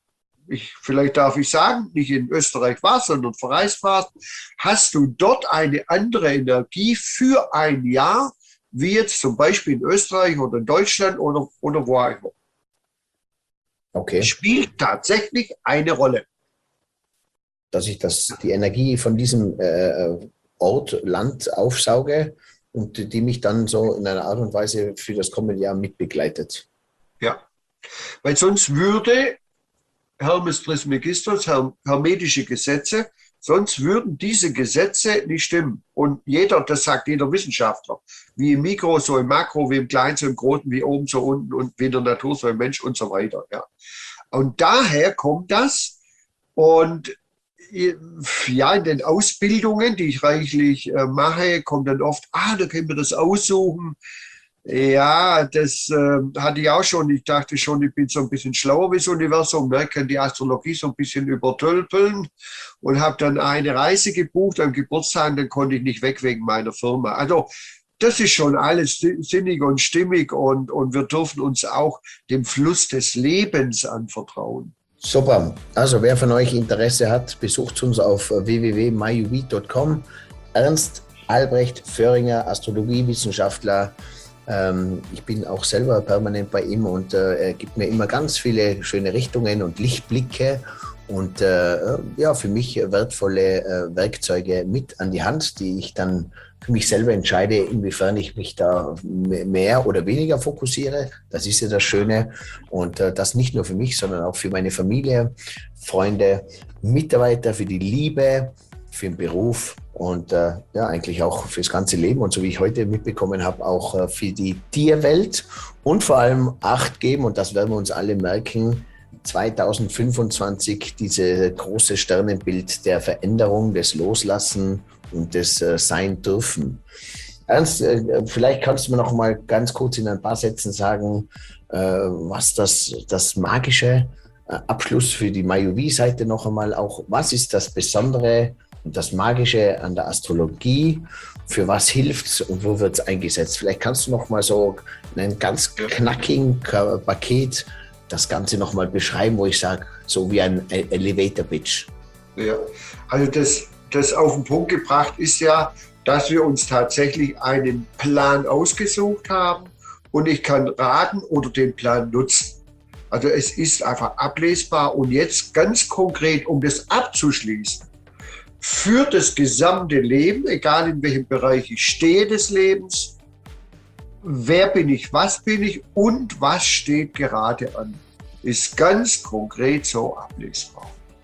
ich, vielleicht darf ich sagen, nicht in Österreich warst, sondern verreist warst, hast du dort eine andere Energie für ein Jahr, wie jetzt zum Beispiel in Österreich oder in Deutschland oder, oder wo auch immer. Okay. Spielt tatsächlich eine Rolle. Dass ich das, die Energie von diesem äh, Ort, Land aufsauge und die mich dann so in einer Art und Weise für das kommende Jahr mitbegleitet. Ja, weil sonst würde Hermes Trismegistus, her hermetische Gesetze, sonst würden diese Gesetze nicht stimmen. Und jeder, das sagt jeder Wissenschaftler, wie im Mikro, so im Makro, wie im Kleinen, so im Großen, wie oben, so unten und wie in der Natur, so im Mensch und so weiter. Ja. Und daher kommt das. Und ja, in den Ausbildungen, die ich reichlich äh, mache, kommt dann oft, ah, da können wir das aussuchen. Ja, das äh, hatte ich auch schon. Ich dachte schon, ich bin so ein bisschen schlauer wie das Universum. Ich kann die Astrologie so ein bisschen übertölpeln und habe dann eine Reise gebucht am Geburtstag, dann konnte ich nicht weg wegen meiner Firma. Also das ist schon alles sinnig und stimmig und, und wir dürfen uns auch dem Fluss des Lebens anvertrauen. Super. Also wer von euch Interesse hat, besucht uns auf w w w punkt mayuvi punkt com. Ernst Albrecht Föhringer, Astrologiewissenschaftler. Ähm, ich bin auch selber permanent bei ihm und äh, er gibt mir immer ganz viele schöne Richtungen und Lichtblicke und äh, ja, für mich wertvolle äh, Werkzeuge mit an die Hand, die ich dann für mich selber entscheide, inwiefern ich mich da mehr oder weniger fokussiere. Das ist ja das Schöne. Und äh, das nicht nur für mich, sondern auch für meine Familie, Freunde, Mitarbeiter, für die Liebe, für den Beruf und äh, ja, eigentlich auch fürs ganze Leben. Und so wie ich heute mitbekommen habe, auch äh, für die Tierwelt und vor allem Acht geben. Und das werden wir uns alle merken. zweitausendfünfundzwanzig, dieses große Sternenbild der Veränderung, des Loslassen und des äh, Sein dürfen. Ernst, äh, vielleicht kannst du mir noch mal ganz kurz in ein paar Sätzen sagen, äh, was das, das magische äh, Abschluss für die Mayuvi-Seite noch einmal auch, was ist das Besondere und das Magische an der Astrologie, für was hilft es und wo wird es eingesetzt? Vielleicht kannst du noch mal so in einem ganz knackigen Paket das Ganze noch mal beschreiben, wo ich sage, so wie ein Elevator-Pitch. Ja, also das Das auf den Punkt gebracht ist ja, dass wir uns tatsächlich einen Plan ausgesucht haben und ich kann raten oder den Plan nutzen. Also es ist einfach ablesbar und jetzt ganz konkret, um das abzuschließen, für das gesamte Leben, egal in welchem Bereich ich stehe des Lebens, wer bin ich, was bin ich und was steht gerade an, ist ganz konkret so ablesbar.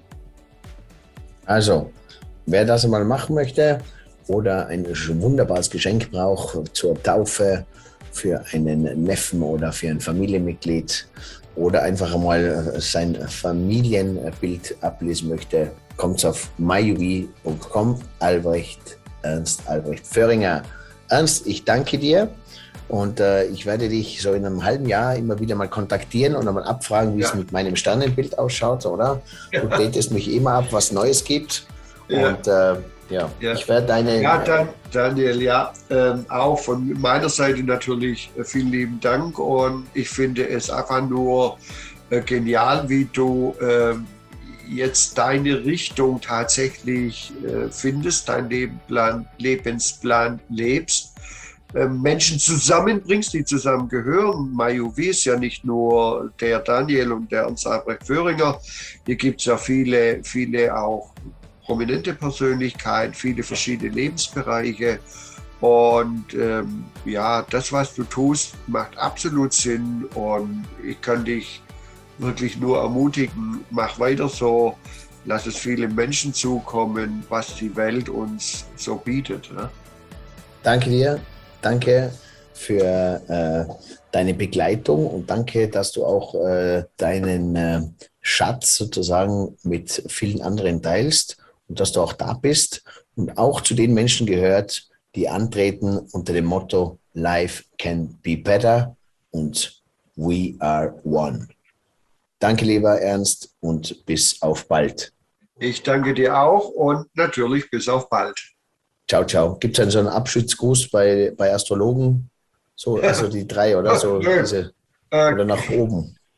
Also, wer das einmal machen möchte oder ein wunderbares Geschenk braucht zur Taufe für einen Neffen oder für ein Familienmitglied oder einfach einmal sein Familienbild ablesen möchte, kommt auf mayuvi punkt com. Albrecht, Ernst Albrecht Föhringer. Ernst, ich danke dir und äh, ich werde dich so in einem halben Jahr immer wieder mal kontaktieren und einmal abfragen, wie ja. es mit meinem Sternenbild ausschaut, oder? Ja. Du datest mich immer ab, was Neues gibt. Ja. Und äh, ja, ja, ich werde deine... Ja, dann, Daniel, ja, ähm, auch von meiner Seite natürlich äh, vielen lieben Dank und ich finde es einfach nur äh, genial, wie du äh, jetzt deine Richtung tatsächlich äh, findest, deinen Lebensplan, Lebensplan lebst, äh, Menschen zusammenbringst, die zusammengehören. Mayuvi ist ja nicht nur der Daniel und der Ernst Albrecht Föhringer, hier gibt es ja viele, viele auch prominente Persönlichkeiten, viele verschiedene Lebensbereiche und ähm, ja, das, was du tust, macht absolut Sinn und ich kann dich wirklich nur ermutigen, mach weiter so, lass es viele Menschen zukommen, was die Welt uns so bietet. Ne? Danke dir, danke für äh, deine Begleitung und danke, dass du auch äh, deinen äh, Schatz sozusagen mit vielen anderen teilst. Und dass du auch da bist und auch zu den Menschen gehört, die antreten unter dem Motto Life can be better und We are one. Danke, lieber Ernst, und bis auf bald. Ich danke dir auch und natürlich bis auf bald. Ciao, ciao. Gibt es denn so einen Abschiedsgruß bei, bei Astrologen? So, also die drei, oder? So, diese, oder nach oben?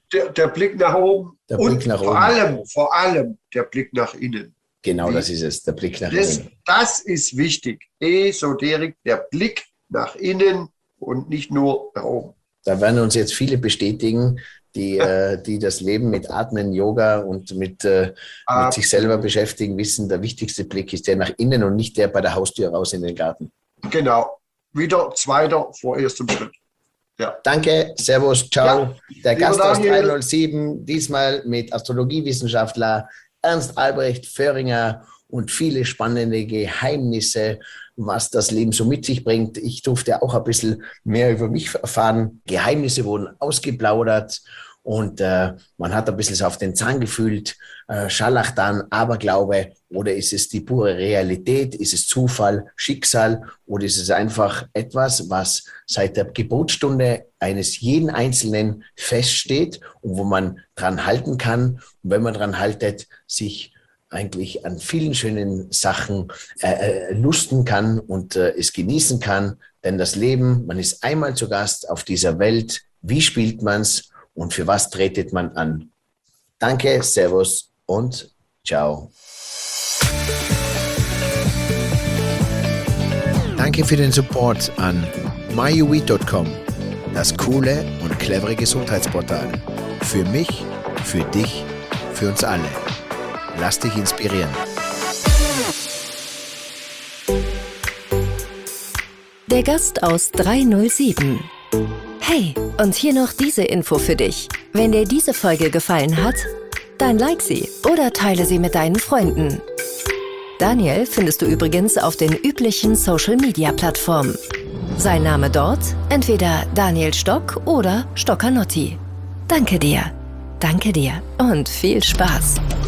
Der, der Blick nach oben Der und Blick nach vor oben. allem, vor allem der Blick nach innen. Genau, Wie- das ist es, der Blick nach Das, innen. das ist wichtig. Esoterik, der Blick nach innen und nicht nur nach oben. Da werden uns jetzt viele bestätigen, die, äh, die das Leben mit Atmen, Yoga und mit, äh, mit sich selber beschäftigen, wissen, der wichtigste Blick ist der nach innen und nicht der bei der Haustür raus in den Garten. Genau. Wieder zweiter vor erstem Schritt. Ja. Danke, Servus, ciao. Ja, Der lieber Gast aus Daniel. dreihundertsieben, diesmal mit Astrologiewissenschaftler Ernst Albrecht Föhringer und viele spannende Geheimnisse, was das Leben so mit sich bringt. Ich durfte auch ein bisschen mehr über mich erfahren. Geheimnisse wurden ausgeplaudert und äh, man hat ein bisschen so auf den Zahn gefühlt. Äh, Scharlatan, Aberglaube, oder ist es die pure Realität? Ist es Zufall, Schicksal, oder ist es einfach etwas, was seit der Geburtsstunde eines jeden Einzelnen feststeht und wo man dran halten kann und wenn man dran haltet, sich eigentlich an vielen schönen Sachen äh, lusten kann und äh, es genießen kann. Denn das Leben, man ist einmal zu Gast auf dieser Welt. Wie spielt man's und für was tretet man an? Danke, Servus und ciao. Danke für den Support an my u weed punkt com, das coole und clevere Gesundheitsportal. Für mich, für dich, für uns alle. Lass dich inspirieren. Der Gast aus dreihundertsieben. Hey, und hier noch diese Info für dich. Wenn dir diese Folge gefallen hat, dann like sie oder teile sie mit deinen Freunden. Daniel findest du übrigens auf den üblichen Social-Media-Plattformen. Sein Name dort entweder Daniel Stock oder Stoccanotti. Danke dir, danke dir und viel Spaß.